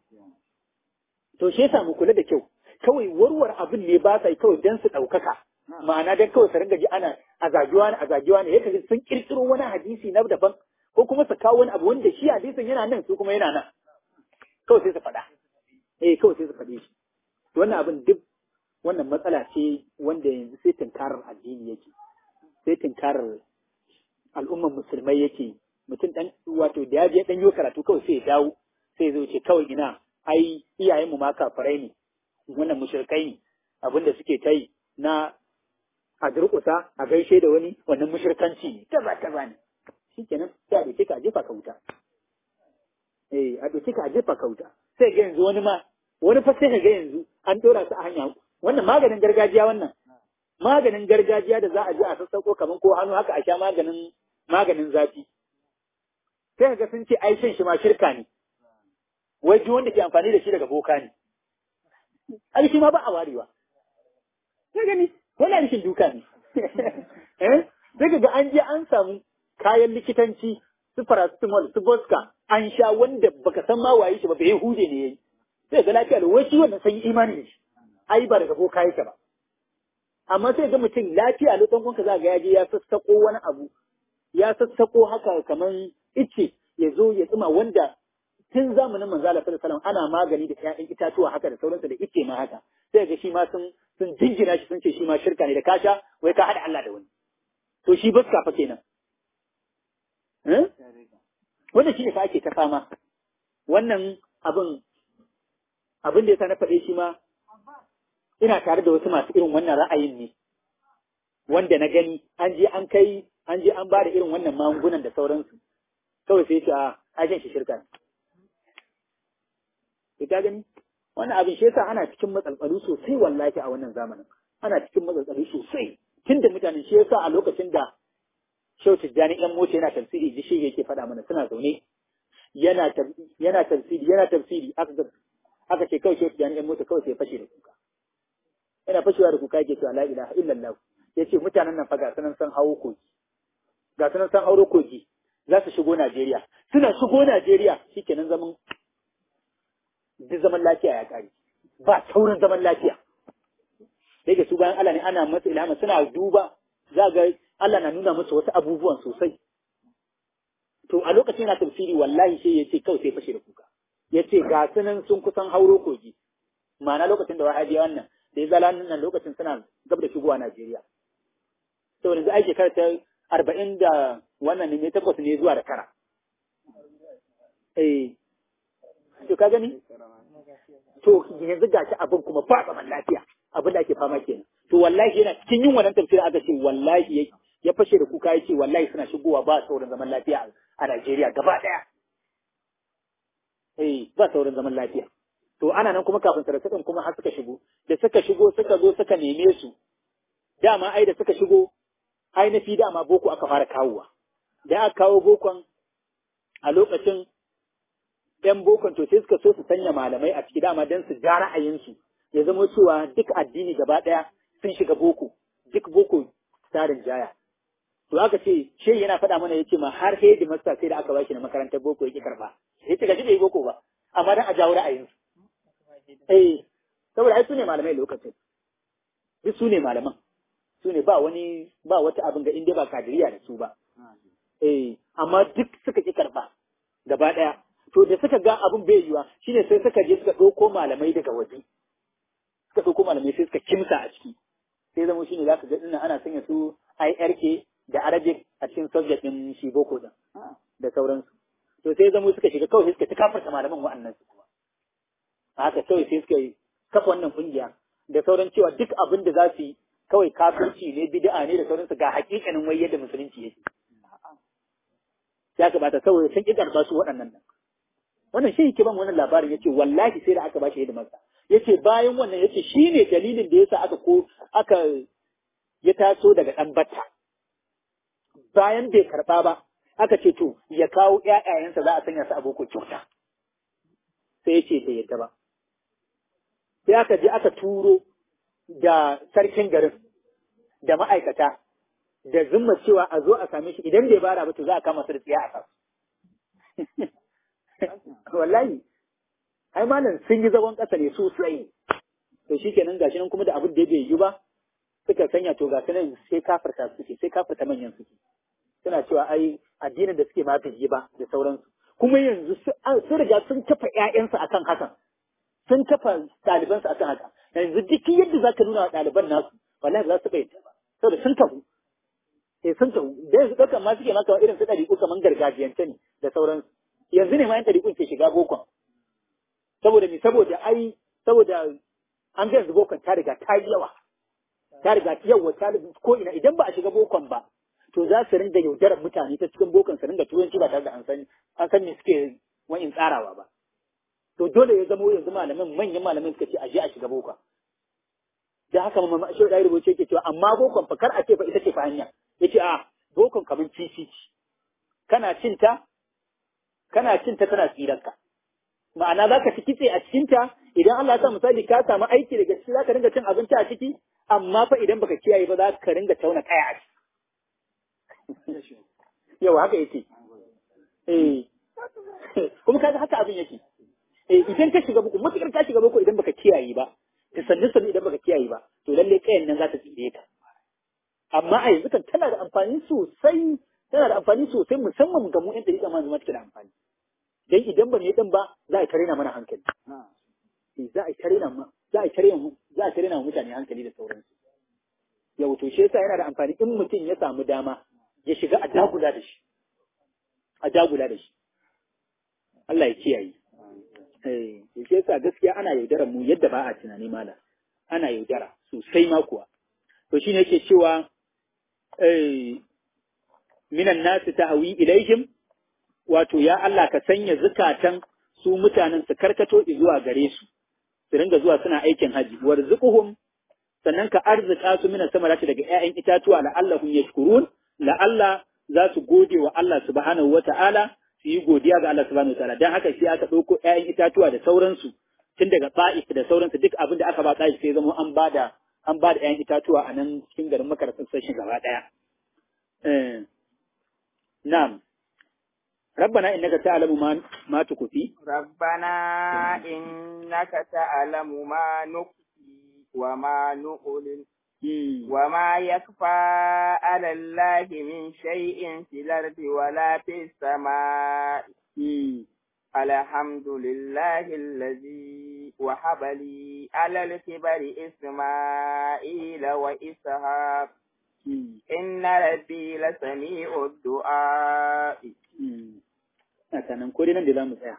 to shi yasa mu kula da kyau kawai warware abin ne ba sai kawai dan su ɗaukaka ma'ana dan kawai su ringa ji ana a zagiwa ne a zagiwa ne yake sun kirkiro wani hadisi na daban ko kuma su kawo wani abu wanda shi hadisin yana nan su kuma yana nan kawai sai su faɗa eh kawai sai su faɗe shi wannan abin duk wannan matsala ce wanda yanzu sai tunkarar addini yake sai tunkarar al'ummar musulmai yake mutum dan wato da ya je dan yi karatu kawai sai ya dawo sai ya zo ce kawai ina ai iyayenmu ma kafirai ne wannan mushrikai ne abinda suke ta yi na a durƙusa a gaishe da wani wannan mushrikanci ne kaza kaza ne shikenan sai a dace ka jefa ka wuta eh a dace ka jefa ka wuta sai ga yanzu wani ma wani fa sai ka ga yanzu an dora su a hanya wannan maganin gargajiya wannan maganin gargajiya da za a je a sassauko kaman ko hannu haka a sha maganin maganin zafi sai ka ga sun ce ai shan shi ma shirka ne wai ji wanda ke amfani da shi daga boka ne ai shi ma ba a warewa sai gani wannan rishin duka ne eh sai ga an je an samu kayan likitanci su paracetamol su boska an sha wanda baka san ma waye shi ba bai huje ne yayi sai ga lafiya wai shi wannan san imani da shi ai ba daga boka yake ba amma sai ga mutum lafiya lo dan uwanka za ga yaje ya sassako wani abu ya sassako haka kaman ice ya zo ya tsima wanda tun zamanin manzo Allah sallallahu alaihi wasallam ana magani da ƴaƴan itatuwa haka da sauransu da ice ma haka sai ga shi ma sun sun jingina shi sun ce shi ma shirka ne da kasha wai ka hada Allah da wani to shi baska fa kenan eh wanda shi ne fa ake ta fama wannan abin abin da yasa na faɗe shi ma ina tare da wasu masu irin wannan ra'ayin ne wanda na gani an je an kai an je an ba da irin wannan magungunan da sauransu kawai sai ce a ajin shi shirka ne ka gani wannan abin shi yasa ana cikin matsaltsalu sosai wallahi a wannan zamanin ana cikin matsaltsalu sosai tunda mutanen shi yasa a lokacin da Shehu Tijjani ɗan mota yana tafsiri ji shi yake faɗa mana suna zaune yana yana tafsiri yana tafsiri aka aka ce kawai Shehu Tijjani ɗan mota kawai sai fashe da kuka yana fashewa da kuka yake cewa la ilaha illallah yace mutanen nan fa ga sanan san hawo kogi ga sanan san hauro kogi za su shigo Najeriya suna shigo Najeriya shikenan zaman duk zaman lafiya ya kare ba saurin zaman lafiya da yake su bayan Allah ne ana masa ilhama suna duba za ga Allah na nuna musu wasu abubuwan sosai to a lokacin yana tafsiri wallahi sai ya ce kawai sai fashe da kuka ya ce ga sunan sun kusan hauro kogi ma'ana lokacin da wahabiya wannan da ya zala nan lokacin suna gab da shigowa Najeriya to yanzu ai shekara ta arba'in da wannan ne takwas ne zuwa da kara eh to ka gani to yanzu ga shi abin kuma ba zaman lafiya abin da ake fama kenan to wallahi yana cikin yin wannan tafsiri aka ce wallahi ya fashe da kuka ya ce wallahi suna shigowa ba sauran zaman lafiya a Najeriya gaba daya eh ba sauran zaman lafiya to ana nan kuma kafin sarasatan kuma har suka shigo da suka shigo suka zo suka neme su dama ai da suka shigo ai na fi dama boko aka fara kawowa da aka kawo bokon a lokacin ‘yan bokon to sai suka so su sanya malamai a ciki dama don su ja ra'ayinsu ya zama cewa duk addini gaba ɗaya sun shiga boko duk boko tsarin jaya to aka ce shi yana faɗa mana ya ce ma har hedi masta sai da aka bashi na makarantar boko yake karɓa ya ce gaji bai boko ba amma don a jawo ra'ayinsu eh saboda ai su ne malamai lokacin duk su ne malaman su ne ba wani ba wata abin ga inda ba kadiriya da su ba eh amma duk suka ki karɓa gaba ɗaya to da suka ga abin bai yiwa shine sai suka je suka ɗauko malamai daga waje suka ɗauko malamai sai suka kimsa a ciki sai zama shine za ka ga ina ana sanya su I R K da Arabic a cikin subject din shi boko din da sauransu to sai zama suka shiga kawai suka ta kafarta malaman wa'annan su kuma haka kawai sai suka kafa wannan kungiya da sauran cewa duk abin da za su yi kawai kafirci ne bid'a ne da sauransu ga hakikanin wai yadda musulunci yake ya kamata saboda sun ƙi karɓa su waɗannan nan wannan shi yake ban wannan labarin yace wallahi sai da aka bashi hidimarsa yace bayan wannan yace shine dalilin da yasa aka ko aka ya taso daga dan batta bayan bai karɓa ba aka ce to ya kawo ƴaƴayensa za a sanya su a boko kyauta sai ya ce bai yadda ba sai aka je aka turo da sarkin garin da ma'aikata da zumma cewa a zo a same shi idan bai bara ba to za a kama su da tsiya a kasu wallahi ai malam sun yi zagon ƙasa ne sosai to shikenan gashi nan kuma da abin da bai yi ba suka sanya to ga sanan sai kafirta suke sai kafirta manyan suke suna cewa ai addinin da suke ma bai yi ba da sauransu kuma yanzu sun riga sun kafa ƴaƴansu akan hakan sun kafa ɗalibansu akan haka yanzu duk yadda za ka nuna wa ɗaliban nasu wallahi ba za su bayyana ba saboda sun tabu eh sun tabu da yanzu ɗaukan ma suke maka irin su ɗariƙu kamar gargajiyance ne da sauransu yanzu ne ma yan ɗariƙun ke shiga bokon saboda mi saboda ai saboda an ga yanzu bokon ta riga ta yi yawa ta riga yawa ta ko ina idan ba a shiga bokon ba to za su rinda yaudarar mutane ta cikin bokon su rinda turanci ba tare da an san an san me suke wa'in tsarawa ba to dole ya zama yanzu malaman manyan malaman suka ce a je a shiga bokon da haka mamma shi da rubuce yake cewa amma bokon fa kar a ce fa ita ce fa hanya yace a bokon kaman cici kana cinta kana cinta tana tsirarka ma'ana za ka ci kitse a cikinta idan Allah ya sa misali ka samu aiki daga ciki za ka ringa cin abinci a ciki amma fa idan baka kiyaye ba za ka ringa tauna kaya a ciki yau haka yake eh kuma kaga haka abin yake eh idan ka shiga boko mutukar ka shiga boko idan baka kiyaye ba da sannu sannu idan baka kiyaye ba to lalle kayan nan za ta tsire ka amma a yanzu kan tana da amfani sosai tana da amfani sosai musamman ga mu yan dariƙa ma zama take da amfani dan idan ba ne din ba za a tare na mana hankali za a tare na za a tare mu za a tare na mutane hankali da sauransu yau to shi yasa yana da amfani in mutum ya samu dama ya shiga a dagula da shi a dagula da shi Allah ya kiyaye eh shi yasa gaskiya ana yaudara mu yadda ba a tunani mala ana yaudara sosai ma kuwa to shine yake cewa eh minan nasu tahwi ilaihim wato ya Allah ka sanya zukatan su mutanen su karkato zuwa gare su su ringa zuwa suna aikin haji warzuquhum sannan ka arzika su mina samarati daga ƴaƴan itatuwa la'allahum yashkurun la'alla za su gode wa Allah subhanahu wata'ala su yi godiya ga Allah subhanahu wata'ala dan haka shi aka ɗauko ƴaƴan itatuwa da sauransu tun daga Ta'if da sauransu duk abin da aka ba Ta'if sai zama an bada an bada ƴaƴan itatuwa a nan cikin garin Makka sashin gaba ɗaya eh na'am ربنا إنك تعلم ما ما تخفي ربنا إنك تعلم ما نخفي وما نعلن وما يخفى على الله من شيء في الأرض ولا في السماء الحمد لله الذي وهب لي على الكبر إسماعيل وإسحاق إن ربي لسميع الدعاء a sanan ko dai nan da za mu tsaya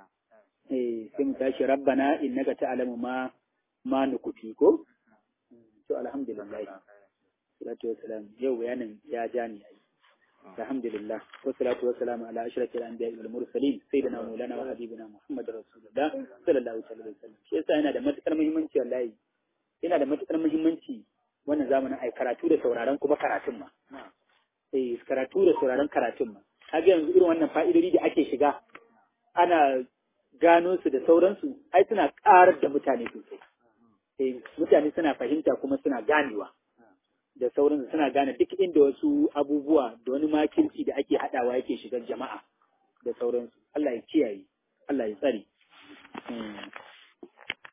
eh sai mu tashi rabbana innaka ta'lamu ma ma nukufi ko to alhamdulillah salatu wassalam yau bayanin ya jani ai alhamdulillah wa salatu wassalamu ala ashrafil anbiya'i wal mursalin sayyidina maulana wa habibina muhammad rasulullah sallallahu alaihi wasallam shi yasa yana da matukar muhimmanci wallahi yana da matukar muhimmanci wannan zamanin ai karatu da sauraron kuma karatun ma eh karatu da sauraron karatun ma kaga yanzu irin wannan fa'idodi da ake shiga ana gano su da sauransu ai suna ƙarar da mutane sosai eh mutane suna fahimta kuma suna ganewa da sauransu suna gane duk inda wasu abubuwa da wani makirci da ake haɗawa yake shigar jama'a da sauransu Allah ya kiyaye Allah ya tsare